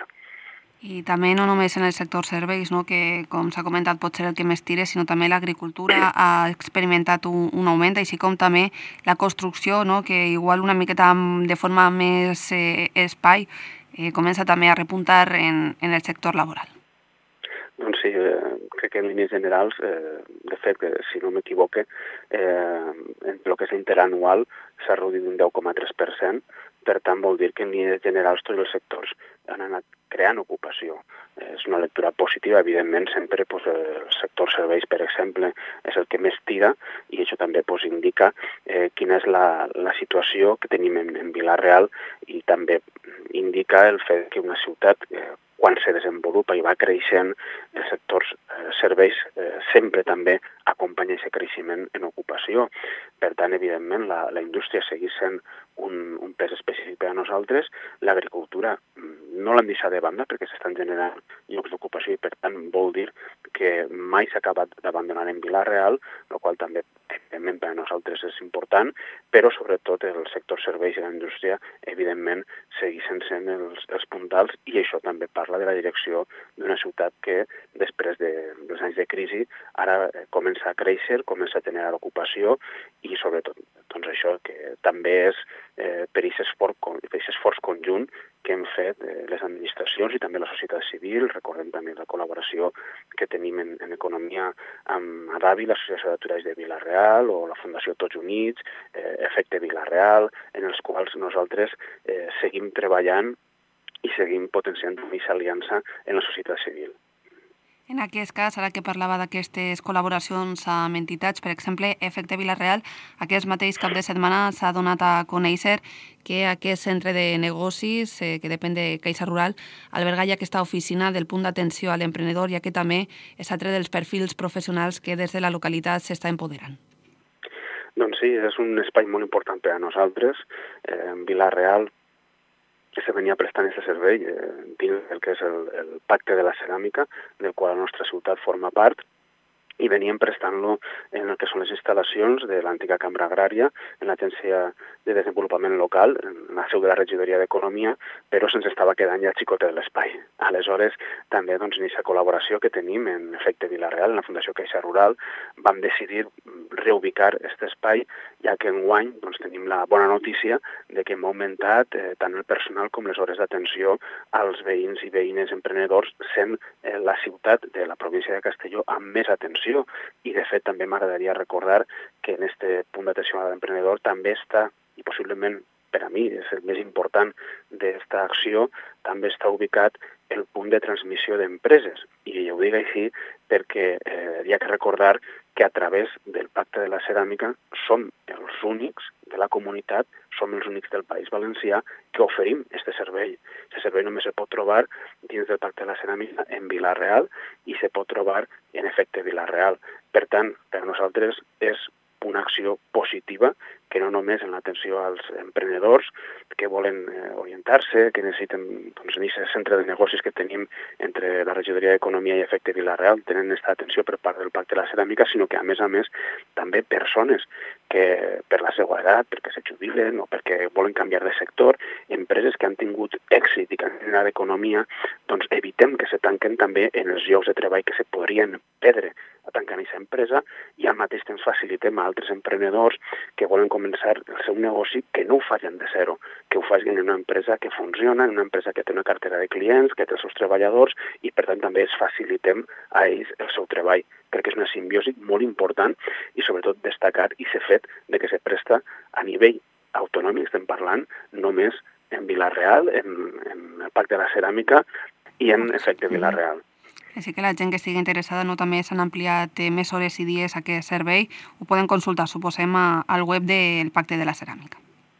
I també no només en el sector serveis, no? Que com s'ha comentat pot ser el que més tira, sinó també l'agricultura ha experimentat un, un augment, així com també la construcció, no? Que igual una miqueta de forma més eh, espai eh, comença també a repuntar en, en el sector laboral. Doncs sí, eh, crec que en línies generals, eh, de fet, si no m'equivoque, eh, en el que és interanual s'ha reduït un deu coma tres per cent, per tant vol dir que en línies generals tots els sectors han anat creant ocupació. És una lectura positiva, evidentment, sempre pues, el sector serveis, per exemple, és el que més tira i això també pues, indica eh, quina és la, la situació que tenim en, en Vila-real i també indica el fet que una ciutat eh, quan se desenvolupa i va creixent, els sectors eh, serveis eh, sempre també acompanya aquest creixement en ocupació. Per tant, evidentment, la, la indústria segueix sent un, un pes específic per a nosaltres. L'agricultura no l'han deixat de banda perquè s'estan generant llocs d'ocupació i, per tant, vol dir que mai s'ha acabat d'abandonar en Vila-real, el qual també, evidentment, per a nosaltres és important, però sobretot el sector serveis i la indústria, evidentment, segueixen sent els, els puntals i això també parla de la direcció d'una ciutat que, després de, dels anys de crisi, ara comença a créixer, comença a tenir ocupació i, sobretot, doncs això que també és eh, per aquest esforç, esforç conjunt que hem fet les administracions i també la societat civil. Recordem també la col·laboració que tenim en, en economia amb Adavi, l'Associació d'Aturaix de Vila-real, o la Fundació Tots Units, eh, Efecte Vila-real, en els quals nosaltres eh, seguim treballant i seguim potenciant aquesta aliança en la societat civil. En aquest cas, ara que parlava d'aquestes col·laboracions amb entitats, per exemple, Efecte Vila-real, aquest mateix cap de setmana s'ha donat a conèixer que aquest centre de negocis, eh, que depèn de Caixa Rural, alberga ja aquesta oficina del punt d'atenció a l'emprenedor, ja que també és altre dels perfils professionals que des de la localitat s'està empoderant. Doncs sí, és un espai molt important per a nosaltres. Eh, en Vila-real que se venia prestant aquest servei eh, dins del que és el, el Pacte de la Ceràmica, del qual la nostra ciutat forma part, i veníem prestant-lo en el que són les instal·lacions de l'antiga Cambra Agrària, en l'Agència de Desenvolupament Local, en la seu de la Regidoria d'Economia, però se'ns estava quedant ja xicotet l'espai. Aleshores, també doncs, en aquesta col·laboració que tenim en Efecte Vila-real, en la Fundació Caixa Rural, vam decidir reubicar aquest espai, ja que enguany doncs, tenim la bona notícia de que hem augmentat eh, tant el personal com les hores d'atenció als veïns i veïnes emprenedors, sent eh, la ciutat de la província de Castelló amb més atenció. I, de fet, també m'agradaria recordar que en aquest punt d'atenció a l'emprenedor també està, i possiblement per a mi és el més important d'esta acció, també està ubicat el punt de transmissió d'empreses. I ho dic així perquè eh, hi ha que recordar que a través del Pacte de la Ceràmica som els únics de la comunitat, som els únics del País Valencià que oferim aquest servei. Aquest servei només se pot trobar dins del Pacte de la Ceràmica en Vila-real i se pot trobar en Efecte Vila-real. Per tant, per a nosaltres és una acció positiva que no només en l'atenció als emprenedors que volen eh, orientar-se, que necessiten, doncs, en aquest centre de negocis que tenim entre la Regidoria d'Economia i Efecte Vila-real, tenen aquesta atenció per part del Pacte de la Ceràmica, sinó que, a més a més, també persones que per la seva edat, perquè se jubilen o perquè volen canviar de sector, empreses que han tingut èxit i que han generat economia, doncs evitem que se tanquen també en els llocs de treball que se podrien perdre a tancar aquesta empresa, i al mateix temps facilitem a altres emprenedors que volen començar el seu negoci que no ho facin de zero, que ho facin en una empresa que funciona, en una empresa que té una cartera de clients, que té els seus treballadors, i per tant també els facilitem a ells el seu treball. Crec que és una simbiosi molt important i sobretot destacar i ser fet de que se presta a nivell autonòmic, estem parlant només en Vila-real, en, en el Pacte de la Ceràmica i en Efecte Vila-real. Així que la gent que estigui interessada no també s'han ampliat eh, més hores i dies a aquest servei, ho poden consultar, suposem, a, al web del Pacte de la Ceràmica.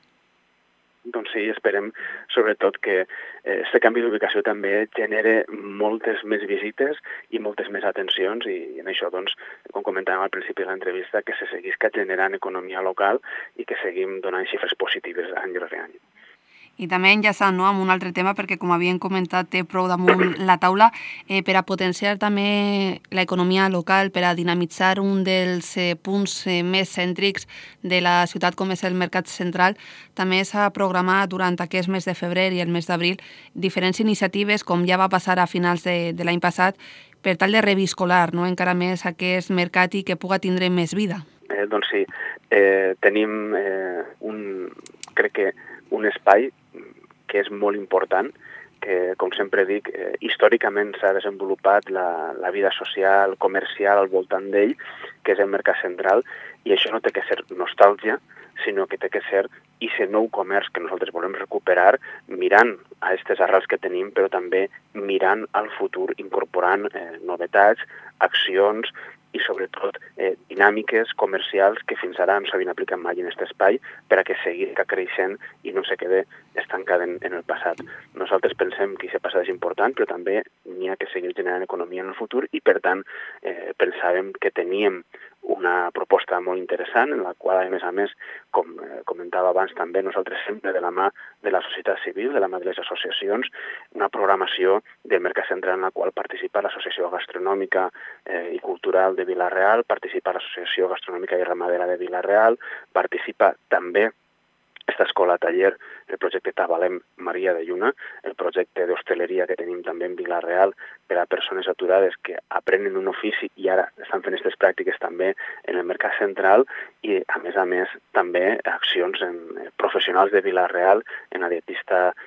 Doncs sí, esperem sobretot que aquest eh, canvi d'ubicació també genere moltes més visites i moltes més atencions, i en això, doncs, com comentàvem al principi de l'entrevista, que se seguisca generant economia local i que seguim donant xifres positives any rere any. I també enllaçant, no, amb un altre tema, perquè com havien comentat té prou damunt la taula, eh, per a potenciar també l'economia local, per a dinamitzar un dels eh, punts eh, més cèntrics de la ciutat com és el Mercat Central, també s'ha programat durant aquest mes de febrer i el mes d'abril diferents iniciatives, com ja va passar a finals de, de l'any passat, per tal de reviscolar, no, encara més aquest mercat i que puga tindre més vida. Eh, doncs sí, eh, tenim eh, un, crec que un espai que és molt important, que, com sempre dic, eh, històricament s'ha desenvolupat la, la vida social, comercial al voltant d'ell, que és el Mercat Central, i això no té que ser nostàlgia, sinó que té que ser aquest nou comerç que nosaltres volem recuperar, mirant a aquestes arrels que tenim, però també mirant al futur, incorporant eh, novetats, accions i sobretot eh, dinàmiques comercials que fins ara no s'havien aplicat mai en aquest espai per a que seguir creixent i no se quede estancat en, en el passat. Nosaltres pensem que aquest passat és important, però també n'hi ha que seguir generant economia en el futur i, per tant, eh, pensàvem que teníem una proposta molt interessant, en la qual, a més a més, com eh, comentava abans també, nosaltres sempre de la mà de la societat civil, de la mà de les associacions, una programació del Mercat Central en la qual participa l'Associació Gastronòmica eh, i Cultural de Vila-real, participa l'Associació Gastronòmica i Ramadera de Vila-real, participa també aquesta escola-taller, el projecte Tabalem Maria de Lluna, el projecte d'hostaleria que tenim també en Vila-real per a persones aturades que aprenen un ofici i ara estan fent aquestes pràctiques també en el Mercat Central, i, a més a més, també accions en, eh, professionals de Vila-real, en la dietista Sheila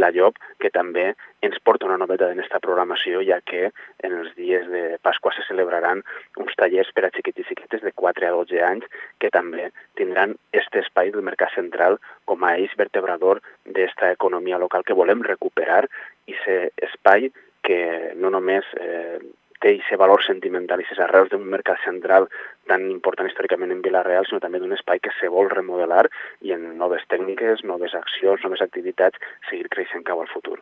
Vilallop, que també ens porta una novetat en aquesta programació, ja que en els dies de Pasqua se celebraran uns tallers per a xiquets i xiquetes de quatre a dotze anys que també tindran aquest espai del Mercat Central com a eix vertebrador d'esta economia local que volem recuperar, i aquest espai que no només eh, té aquest valor sentimental i aquestes arrels d'un mercat central tan important històricament en Vila-real, sinó també d'un espai que se vol remodelar i en noves tècniques, noves accions, noves activitats, seguir creixent cap al futur.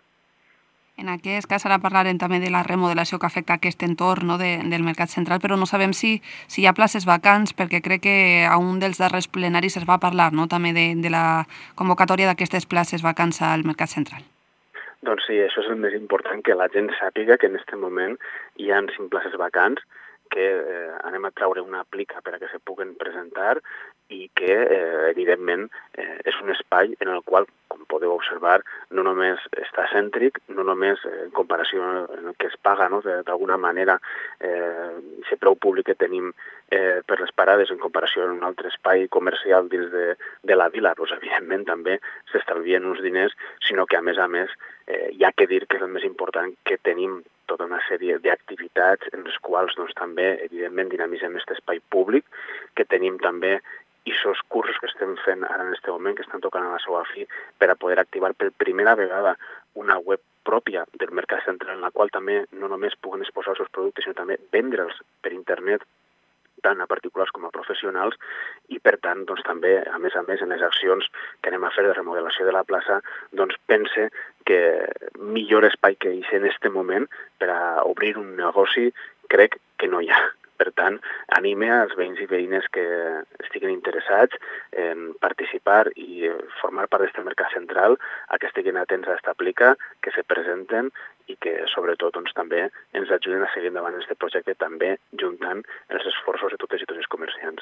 En aquest cas ara parlarem també de la remodelació que afecta aquest entorn, no, de, del Mercat Central, però no sabem si, si hi ha places vacants, perquè crec que a un dels darrers plenaris es va parlar, no, també de, de la convocatòria d'aquestes places vacants al Mercat Central. Doncs sí, això és el més important, que la gent sàpiga que en aquest moment hi ha cinc places vacants, que eh, anem a traure una plica per a que se puguen presentar i que, eh, evidentment, eh, és un espai en el qual, com podeu observar, no només està cèntric, no només eh, en comparació en el que es paga, no? D'alguna manera, eh, aquest preu públic que tenim eh, per les parades en comparació amb un altre espai comercial dins de, de la vila, doncs, evidentment, també s'estalvien uns diners, sinó que, a més a més, eh, hi ha que dir que és el més important, que tenim tota una sèrie d'activitats en les quals doncs, també, evidentment, dinamitzem aquest espai públic, que tenim també aquests cursos que estem fent ara en aquest moment, que estan tocant a la seva fi, per a poder activar per primera vegada una web pròpia del Mercat Central, en la qual també no només puguen exposar els seus productes, sinó també vendre'ls per internet, tant a particulars com a professionals, i per tant, doncs, també, a més a més, en les accions que anem a fer de remodelació de la plaça, doncs pense que millor espai que hi en aquest moment per a obrir un negoci crec que no hi ha. Per tant, anime als veïns i veïnes que estiguin interessats en participar i formar part d'aquest Mercat Central, a que estiguin atents a aquesta plica, que se presenten i que, sobretot, doncs, també ens ajuden a seguir endavant en aquest projecte, també juntant els esforços de totes i tots els comerciants.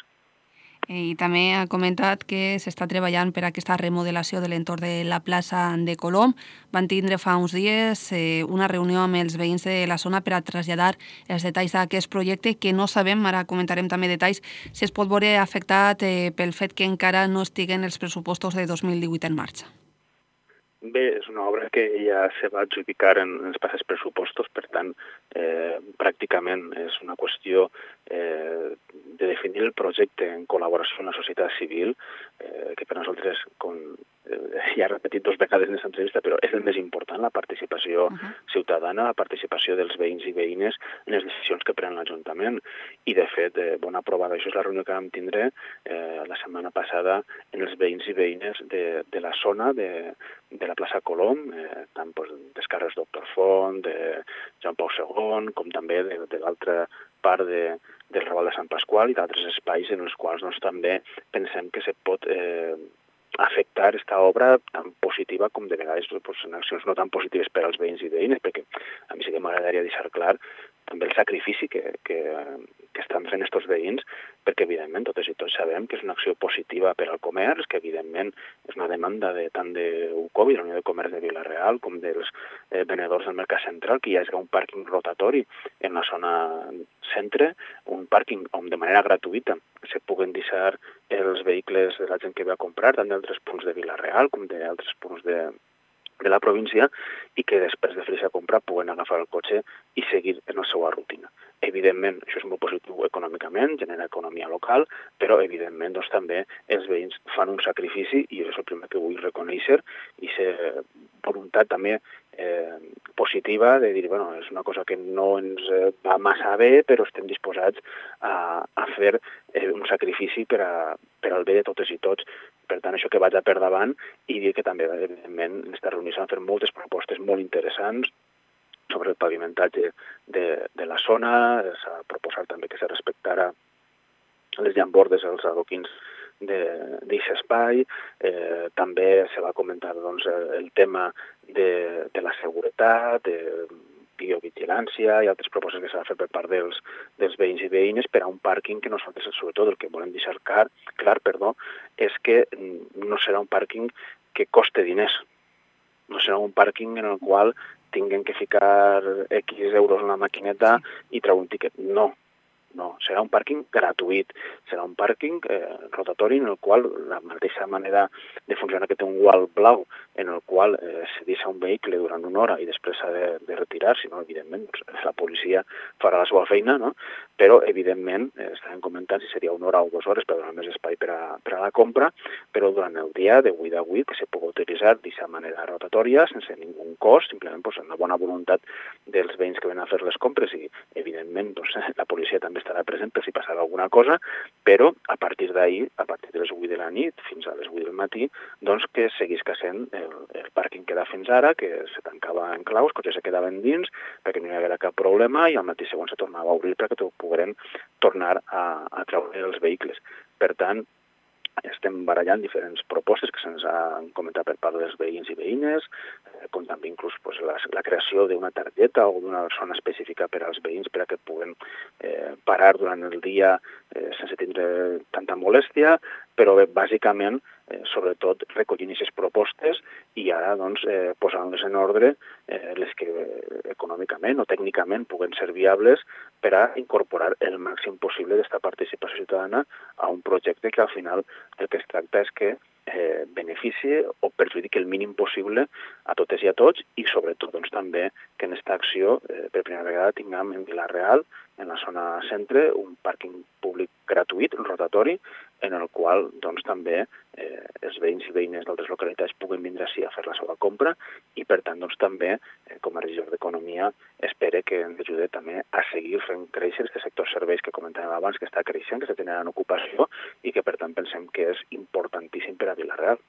I també ha comentat que s'està treballant per aquesta remodelació de l'entorn de la plaça de Colom. Van tindre fa uns dies eh, una reunió amb els veïns de la zona per a traslladar els detalls d'aquest projecte, que no sabem, ara comentarem també detalls, si es pot veure afectat eh, pel fet que encara no estiguen els pressupostos de dos mil divuit en marxa. Bé, és una obra que ja se va adjudicar en els passats pressupostos, per tant, eh, pràcticament és una qüestió eh, de definir el projecte en col·laboració amb la societat civil, eh, que per nosaltres, com eh, ja he repetit dos vegades en aquesta entrevista, però és el més important, la participació uh-huh. ciutadana, la participació dels veïns i veïnes en les decisions que pren l'Ajuntament. I, de fet, eh, bona prova d'això és la reunió que vam tindre eh, la setmana passada en els veïns i veïnes de, de la zona de, de la plaça Colom, eh, tant doncs, dels carrers Doctor Font, de Joan Pau segon, com també de, de l'altra part de, del Raval de Sant Pasqual i d'altres espais en els quals doncs, també pensem que se pot eh, afectar aquesta obra tan positiva com de vegades doncs, en accions no tan positives per als veïns i veïnes, perquè a mi sí que m'agradaria deixar clar també el sacrifici que, que, que estan fent aquests veïns, perquè evidentment totes i tots sabem que és una acció positiva per al comerç, que evidentment és una demanda de, tant de U C O B I, de la Unió de Comerç de Vila-real, com dels eh, venedors del Mercat Central, que hi hagi un pàrquing rotatori en la zona centre, un pàrquing on de manera gratuïta se puguen deixar els vehicles de la gent que ve a comprar, tant d'altres punts de Vila-real com d'altres punts de de la província, i que després de fer-se a comprar puguen agafar el cotxe i seguir en la seva rutina. Evidentment, això és molt positiu econòmicament, genera economia local, però evidentment doncs, també els veïns fan un sacrifici, i és el primer que vull reconèixer, i ser voluntat també eh, positiva de dir, bueno, és una cosa que no ens va massa bé, però estem disposats a, a fer eh, un sacrifici per, a, per al bé de totes i tots. Per tant, això que vaig a per davant, i dir que també, evidentment, en aquesta reunió s'han fet moltes propostes molt interessants sobre el pavimentatge de, de la zona. S'ha proposat també que se respectara les llambordes, els adoquins d'aquest espai. Eh, també se va comentar doncs, el tema de, de la seguretat, de biovigilància i altres propostes que s'ha de fer per part dels, dels veïns i veïnes per a un pàrquing que nosaltres, sobretot, el que volem deixar clar, clar perdó, és que no serà un pàrquing que coste diners. No serà un pàrquing en el qual tinguem que ficar X euros en la maquineta i treure un tiquet. No. No, serà un pàrquing gratuït, serà un pàrquing eh, rotatori en el qual la mateixa manera de funcionar que té un gual blau en el qual eh, se deixa un vehicle durant una hora i després s'ha de, de retirar, si no, evidentment, doncs, la policia farà la seva feina, no? Però, evidentment, eh, estàvem comentant si seria una hora o dues hores per donar més espai per a, per a la compra, però durant el dia de vuit a vuit que se pugui utilitzar d'aquesta manera rotatòria, sense ningú cost, simplement doncs, amb la bona voluntat dels veïns que venen a fer les compres i, evidentment, doncs, la policia també estarà present per si passarà alguna cosa, però a partir d'ahir, a partir de les vuit de la nit fins a les vuit del matí, doncs que seguisca sent el, el pàrquing que era fins ara, que se tancava en claus, cotxes se quedaven dins perquè no hi haguera cap problema i al matí següent se tornava a obrir perquè pogueren tornar a, a treure els vehicles. Per tant, estem barallant diferents propostes que se'ns han comentat per part dels veïns i veïnes, eh, com també inclús pues, la, la creació d'una targeta o d'una zona específica per als veïns per a que puguen eh, parar durant el dia eh, sense tindre tanta molèstia, però bé, bàsicament, eh, sobretot recollint aquestes propostes i ara doncs, eh, posant-les en ordre eh, les que eh, econòmicament o tècnicament puguen ser viables per a incorporar el màxim possible d'esta participació ciutadana a un projecte que al final el que es tracta és que eh, beneficie o perjudiqui el mínim possible a totes i a tots i sobretot doncs, també que en aquesta acció eh, per primera vegada tinguem en Vila-real, en la zona centre, un pàrquing públic gratuït, rotatori, en el qual doncs, també eh, els veïns i veïnes d'altres localitats puguen vindre així a fer la seva compra i per tant doncs, també, eh, com a regidor d'Economia, espero que ens ajude també a seguir fent créixer aquest sector serveis que comentàvem abans, que està creixent, que està generant ocupació i que per tant pensem que és importantíssim per a Vila-real.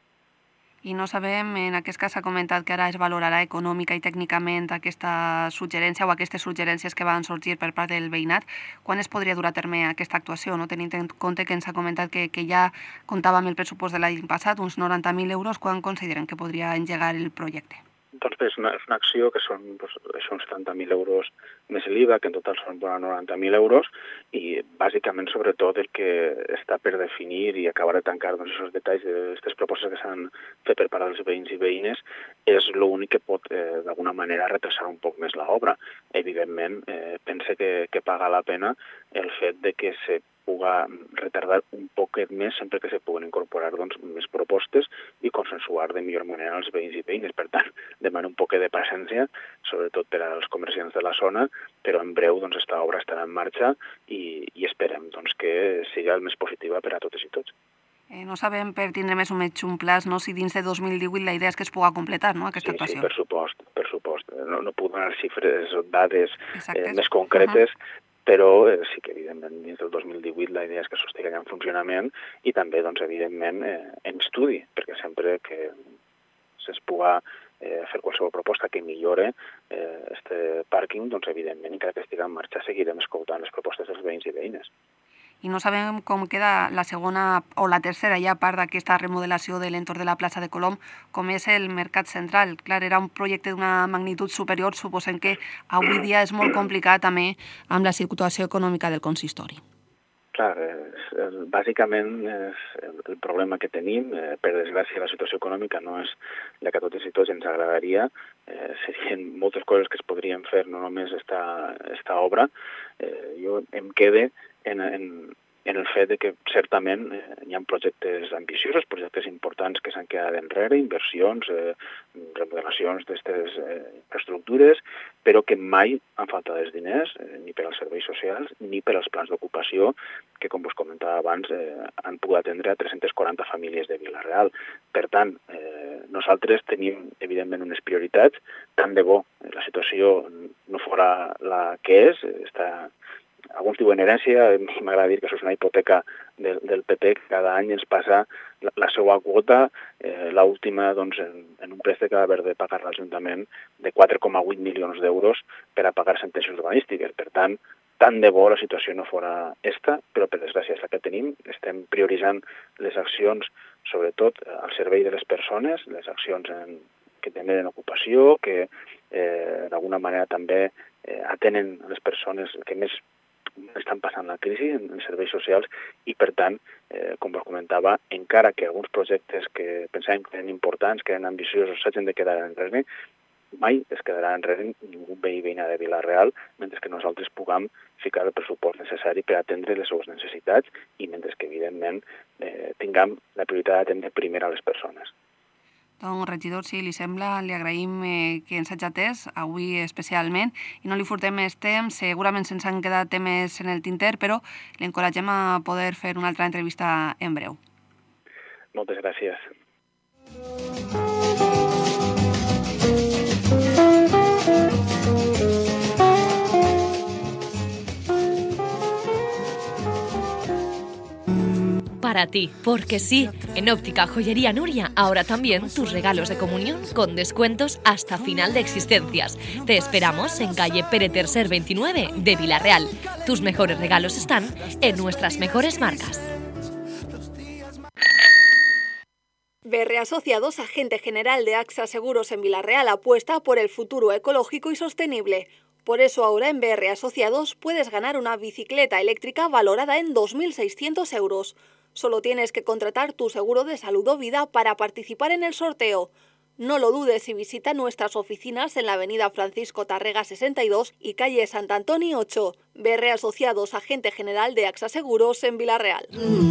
I no sabem, en aquest cas s'ha comentat que ara es valorarà econòmica i tècnicament aquesta suggerència o aquestes suggerències que van sorgir per part del veïnat. Quan es podria dur a terme aquesta actuació, no? Tenint en compte que ens ha comentat que, que ja comptava amb el pressupost de l'any passat, uns noranta mil euros, quan consideren que podria engegar el projecte? Doncs bé, és una, és una acció que són, doncs, són setanta mil euros més l'I V A, que en total són noranta mil euros, i bàsicament, sobretot, el que està per definir i acabar de tancar doncs, aquests detalls d'aquestes propostes que s'han fet per part dels veïns i veïnes és l'únic que pot, eh, d'alguna manera, retrasar un poc més l'obra. Evidentment, eh, pense que, que paga la pena el fet de que se puga retardar un poquet més sempre que se puguen incorporar doncs, més propostes i consensuar de millor manera els veïns i veïnes. Per tant, demano un poquet de paciència, sobretot per als comerciants de la zona, però en breu doncs, esta obra estarà en marxa i, i esperem doncs, que sigui el més positiva per a totes i tots. Eh, no sabem, per tindre més o menys un plaç, no? Si dins de dos mil divuit la idea és que es pugui completar, no?, aquesta sí, actuació. Sí, per supost, per supost. No, no puc donar xifres o dades eh, més concretes, uh-huh. però eh, sí que, evidentment, dins del dos mil divuit la idea és que s'estigui en funcionament i també, doncs, evidentment, eh, en estudi, perquè sempre que es pugui eh, fer qualsevol proposta que millore eh, este pàrquing, doncs, evidentment, encara que estigui en marxa, seguirem escoltant les propostes dels veïns i veïnes. I no sabem com queda la segona o la tercera ja part d'aquesta remodelació de l'entorn de la plaça de Colom, com és el Mercat Central. Clar, era un projecte d'una magnitud superior, suposem que avui dia és molt complicat també amb la situació econòmica del consistori. Clar, és, és, bàsicament és el, el problema que tenim, eh, per desgràcia la situació econòmica no és la que a totes i tots ens agradaria, eh, serien moltes coses que es podrien fer, no només esta, esta obra. Eh, jo em quede en, en, en el fet de que certament eh, hi ha projectes ambiciosos, projectes importants que s'han quedat enrere, inversions, eh, remodelacions d'aquestes eh, infraestructures, però que mai han faltat els diners, eh, ni per als serveis socials, ni per als plans d'ocupació, que, com us comentava abans, eh, han pogut atendre a tres-centes quaranta famílies de Vila-real. Per tant, eh, nosaltres tenim, evidentment, unes prioritats. Tant de bo la situació no fora la que és, està... Alguns diuen herència, m'agrada dir que això és una hipoteca del, del P P, que cada any ens passa la, la seva quota, eh, l'última doncs, en, en un préstec que va haver de pagar l'Ajuntament de quatre coma vuit milions d'euros per a pagar sentències urbanístiques. Per tant, tant de bo la situació no fora esta, però per desgràcia és la que tenim. Estem prioritzant les accions, sobretot al servei de les persones, les accions en, que tenen ocupació, que eh, d'alguna manera també eh, atenen les persones que més estan passant la crisi en serveis socials i, per tant, eh, com us comentava, encara que alguns projectes que pensàvem que eren importants, que eren ambiciosos, s'hagin de quedar enrere, mai es quedarà enrere ningú veí veïna de Vila-real mentre que nosaltres puguem ficar el pressupost necessari per atendre les seves necessitats i mentre que, evidentment, eh, tinguem la prioritat d'atendre primer a les persones. Doncs, regidor, si li sembla, li agraïm eh, que ens hagi atès, avui especialment, i no li furtem més temps, segurament se'ns han quedat temes en el tinter, però l'encoratgem a poder fer una altra entrevista en breu. Moltes gràcies. Para ti, porque sí, en Óptica Joyería Nuria, ahora también tus regalos de comunión con descuentos hasta final de existencias. Te esperamos en calle Pere Tercer veintinueve de Vila-real. Tus mejores regalos están en nuestras mejores marcas. B R Asociados, agente general de AXA Seguros en Vila-real, apuesta por el futuro ecológico y sostenible. Por eso ahora en B R Asociados puedes ganar una bicicleta eléctrica valorada en dos mil seiscientos euros. Solo tienes que contratar tu seguro de salud o vida para participar en el sorteo. No lo dudes y visita nuestras oficinas en la avenida Francisco Tarrega sesenta y dos y calle Sant Antoni ocho. B R Asociados, agente general de AXA Seguros en Vila-real.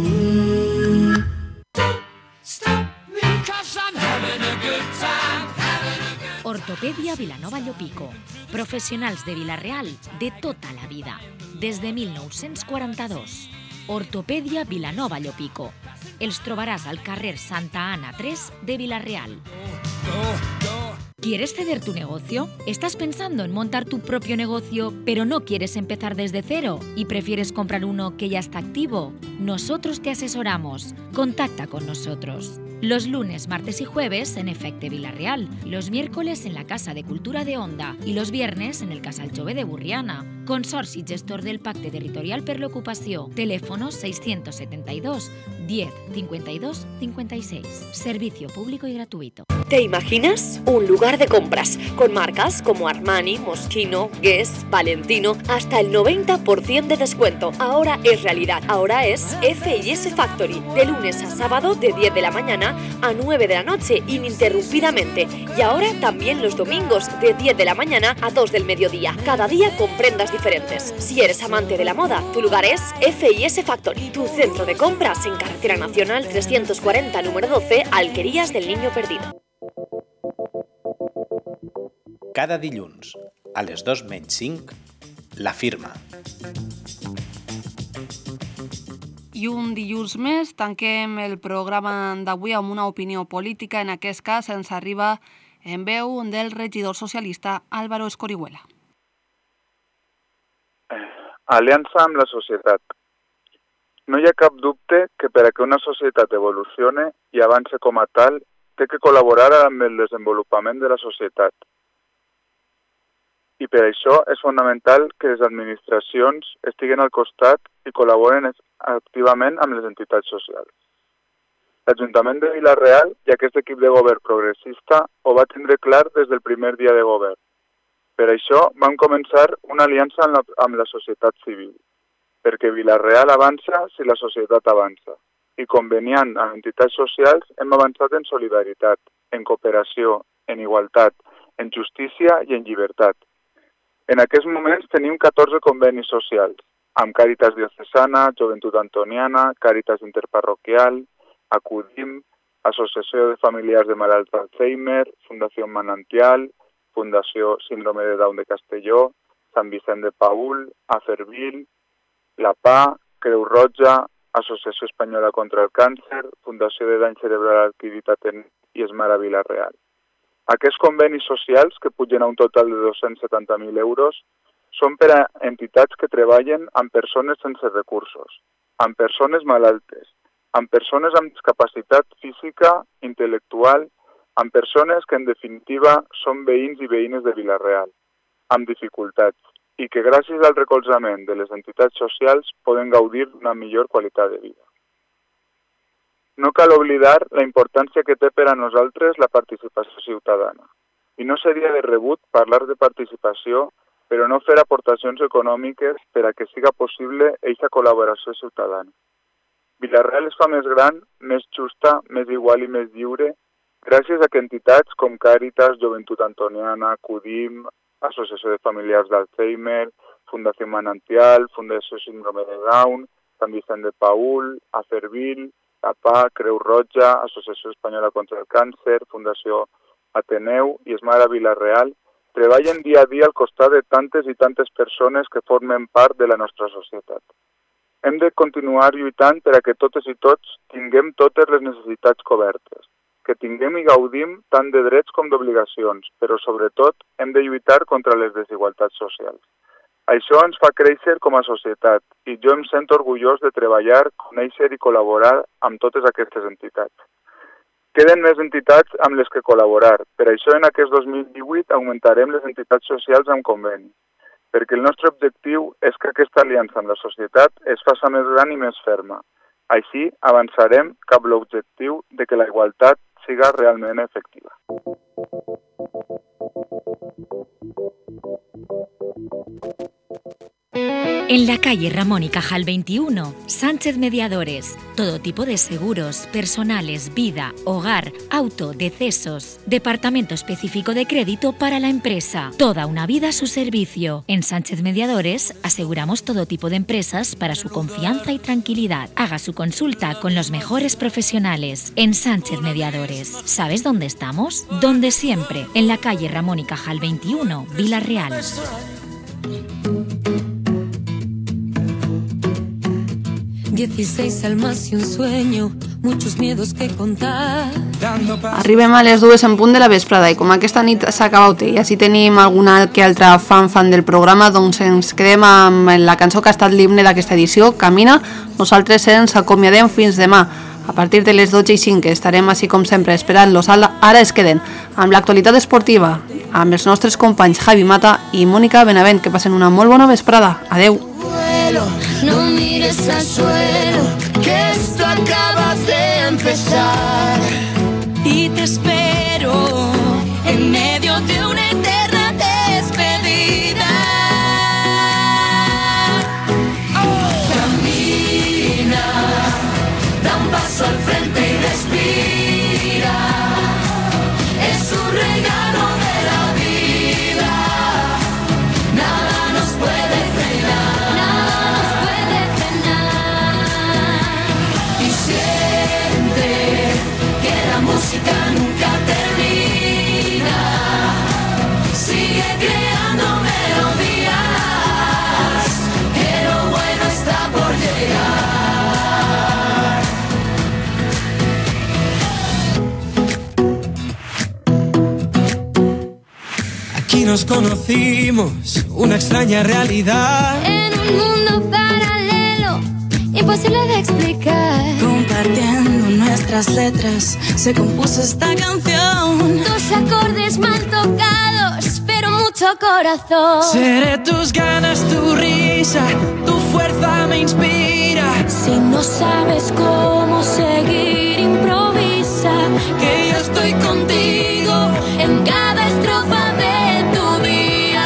Ortopedia Vilanova Llopico. Professionals de Vila-real de tota la vida. Des de mil nou-cents quaranta-dos. Ortopedia Vilanova Llopico. Els trobaràs al carrer Santa Ana tres de Vila-real. ¿Quieres ceder tu negocio? ¿Estás pensando en montar tu propio negocio, pero no quieres empezar desde cero y prefieres comprar uno que ya está activo? Nosotros te asesoramos. Contacta con nosotros. Los lunes, martes y jueves en Efecte Vila-real, los miércoles en la Casa de Cultura de Onda y los viernes en el Casal Jove de Burriana. Consorci gestor del Pacte Territorial per l'Ocupació. Teléfono seiscientos setenta y dos, diez, cincuenta y dos, cincuenta y seis. Servicio público y gratuito. ¿Te imaginas? Un lugar de compras con marcas como Armani, Moschino, Guess, Valentino, hasta el noventa por ciento de descuento. Ahora es realidad. Ahora es F y S Factory. De lunes a sábado de diez de la mañana a nueve de la noche ininterrumpidamente. Y ahora también los domingos de diez de la mañana a dos del mediodía. Cada día con prendas diferentes. Si eres amante de la moda, tu lugar es F y S Factory. Tu centro de compras en Carretera Nacional trescientos cuarenta, número doce, Alquerías del Niño Perdido. Cada dilluns, a les dos menys cinc, La Firma. I un dilluns més tanquem el programa d'avui amb una opinió política. En aquest cas ens arriba en veu del regidor socialista Álvaro Escorihuela. Aliança amb la societat. No hi ha cap dubte que per a que una societat evolucione i avance com a tal, té que col·laborar amb el desenvolupament de la societat. I per això és fonamental que les administracions estiguen al costat i col·laboren activament amb les entitats socials. L'Ajuntament de Vila-real i aquest equip de govern progressista ho va tindre clar des del primer dia de govern. Per això vam començar una aliança amb la, amb la societat civil, perquè Vila-real avança si la societat avança. I conveniant amb entitats socials hem avançat en solidaritat, en cooperació, en igualtat, en justícia i en llibertat. En aquests moments tenim catorze convenis socials, amb Càritas Diocesana, Joventut Antoniana, Càritas Interparroquial, Acudim, Associació de Familiars de Malalts d'Alzheimer, Fundació Manantial, Fundació Síndrome de Down de Castelló, Sant Vicent de Paül, Afervil, La Pah, Creu Roja, Associació Espanyola contra el Càncer, Fundació de Dany Cerebral Adquirit a Tenerife i Esmara Vila-real. Aquests convenis socials, que pugen a un total de dos-cents setanta mil euros, són per a entitats que treballen amb persones sense recursos, amb persones malaltes, amb persones amb discapacitat física, intel·lectual, amb persones que en definitiva són veïns i veïnes de Vila-real, amb dificultats, i que gràcies al recolzament de les entitats socials poden gaudir d'una millor qualitat de vida. No cal oblidar la importància que té per a nosaltres la participació ciutadana. I no seria de rebut parlar de participació, però no fer aportacions econòmiques per a que siga possible aquesta col·laboració ciutadana. Vila-real es fa més gran, més justa, més igual i més lliure gràcies a que entitats com Càritas, Joventut Antoniana, CUDIM, Associació de Familiars d'Alzheimer, Fundació Manantial, Fundació Síndrome de Down, Sant Vicent de Paül, Afervil, la P A, Creu Roja, Associació Espanyola contra el Càncer, Fundació Ateneu i Esmara Vila-real, treballen dia a dia al costat de tantes i tantes persones que formen part de la nostra societat. Hem de continuar lluitant per a que totes i tots tinguem totes les necessitats cobertes, que tinguem i gaudim tant de drets com d'obligacions, però sobretot hem de lluitar contra les desigualtats socials. Això ens fa créixer com a societat i jo em sento orgullós de treballar, conèixer i col·laborar amb totes aquestes entitats. Queden més entitats amb les que col·laborar, per això en aquest dos mil divuit augmentarem les entitats socials amb conveni, perquè el nostre objectiu és que aquesta aliança amb la societat es faci més gran i més ferma. Així avançarem cap a l'objectiu de que la igualtat siga realment efectiva. En la calle Ramón y Cajal veintiuno, Sánchez Mediadores. Todo tipo de seguros, personales, vida, hogar, auto, decesos. Departamento específico de crédito para la empresa. Toda una vida a su servicio. En Sánchez Mediadores aseguramos todo tipo de empresas para su confianza y tranquilidad. Haga su consulta con los mejores profesionales. En Sánchez Mediadores. ¿Sabes dónde estamos? Donde siempre. En la calle Ramón y Cajal veintiuno, Vila-real. dieciséis almas y un sueño, muchos miedos que contar. Arribem a les dues en punt de la vesprada i com aquesta nit s'ha acabat i així tenim alguna que altra fan fan del programa, doncs ens quedem amb la cançó que ha estat l'himne d'aquesta edició, Camina. Nosaltres ens acomiadem fins demà. A partir de les dotze i cinc estarem així com sempre esperant-los. Ara es queden amb l'actualitat esportiva, amb els nostres companys Javi Mata i Mònica Benavent. Que passen una molt bona vesprada. Adeu. No mires al suelo, que esto acaba de empezar. Y te espero en medio de una eterna despedida. Oh. Camina, da un paso al frente y respira. Es un regalo de la vida. Nada nos puede frenar. Música nunca termina, sigue creando melodías, que lo bueno está por llegar. Aquí nos conocimos, una extraña realidad. En un mundo paralelo, imposible de explicar. Compartiendo nuestras letras, se compuso esta canción. Dos acordes mal tocados, pero mucho corazón. Seré tus ganas, tu risa, tu fuerza me inspira. Si no sabes cómo seguir, improvisa. Que yo estoy contigo en cada estrofa de tu día.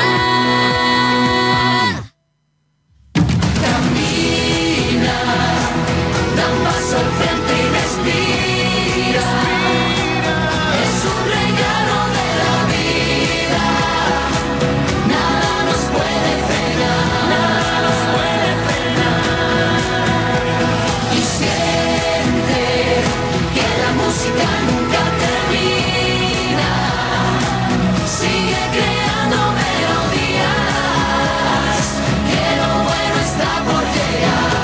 Camina, da un paso al frente y respira. Es un regalo de la vida. Nada nos puede frenar. Nada nos puede frenar. Y siente que la música nunca termina. Sigue creando melodías, que lo bueno está por llegar.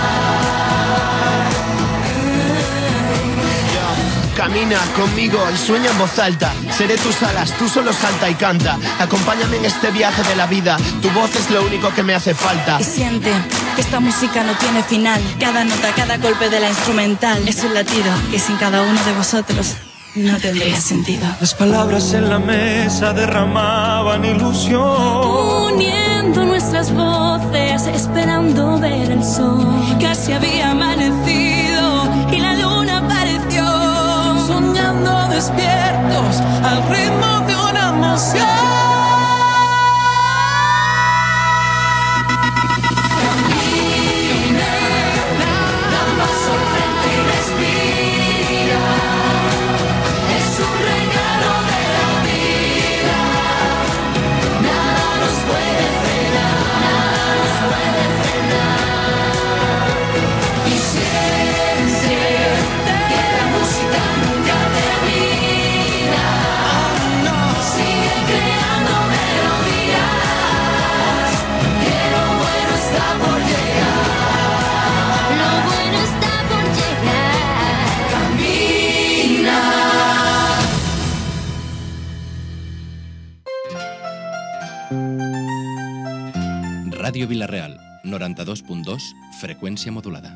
Camina conmigo y sueña en voz alta. Seré tus alas, tú solo salta y canta. Acompáñame en este viaje de la vida. Tu voz es lo único que me hace falta. Y siente que esta música no tiene final. Cada nota, cada golpe de la instrumental es un latido que sin cada uno de vosotros no tendría sentido. Las palabras en la mesa derramaban ilusión, Uniendo nuestras voces, esperando ver el sol. Casi había amanecido y la luna apareció. soñando despiertos al ritmo de una emoción. Da un paso al frente y respira. Es un rey. Ràdio Vila-real, noranta-dos punt dos, freqüència modulada.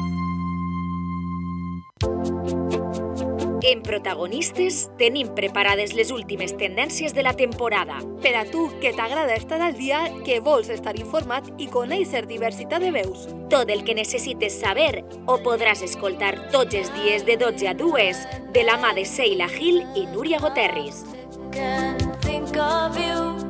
En Protagonistes tenim preparades les últimes tendències de la temporada. Per a tu, que t'agrada estar al dia, que vols estar informat i conèixer diversitat de veus. Tot el que necessites saber ho podràs escoltar tots els dies de dotze a dues de la mà de Sheila Gil i Núria Goterris. Can't think of you.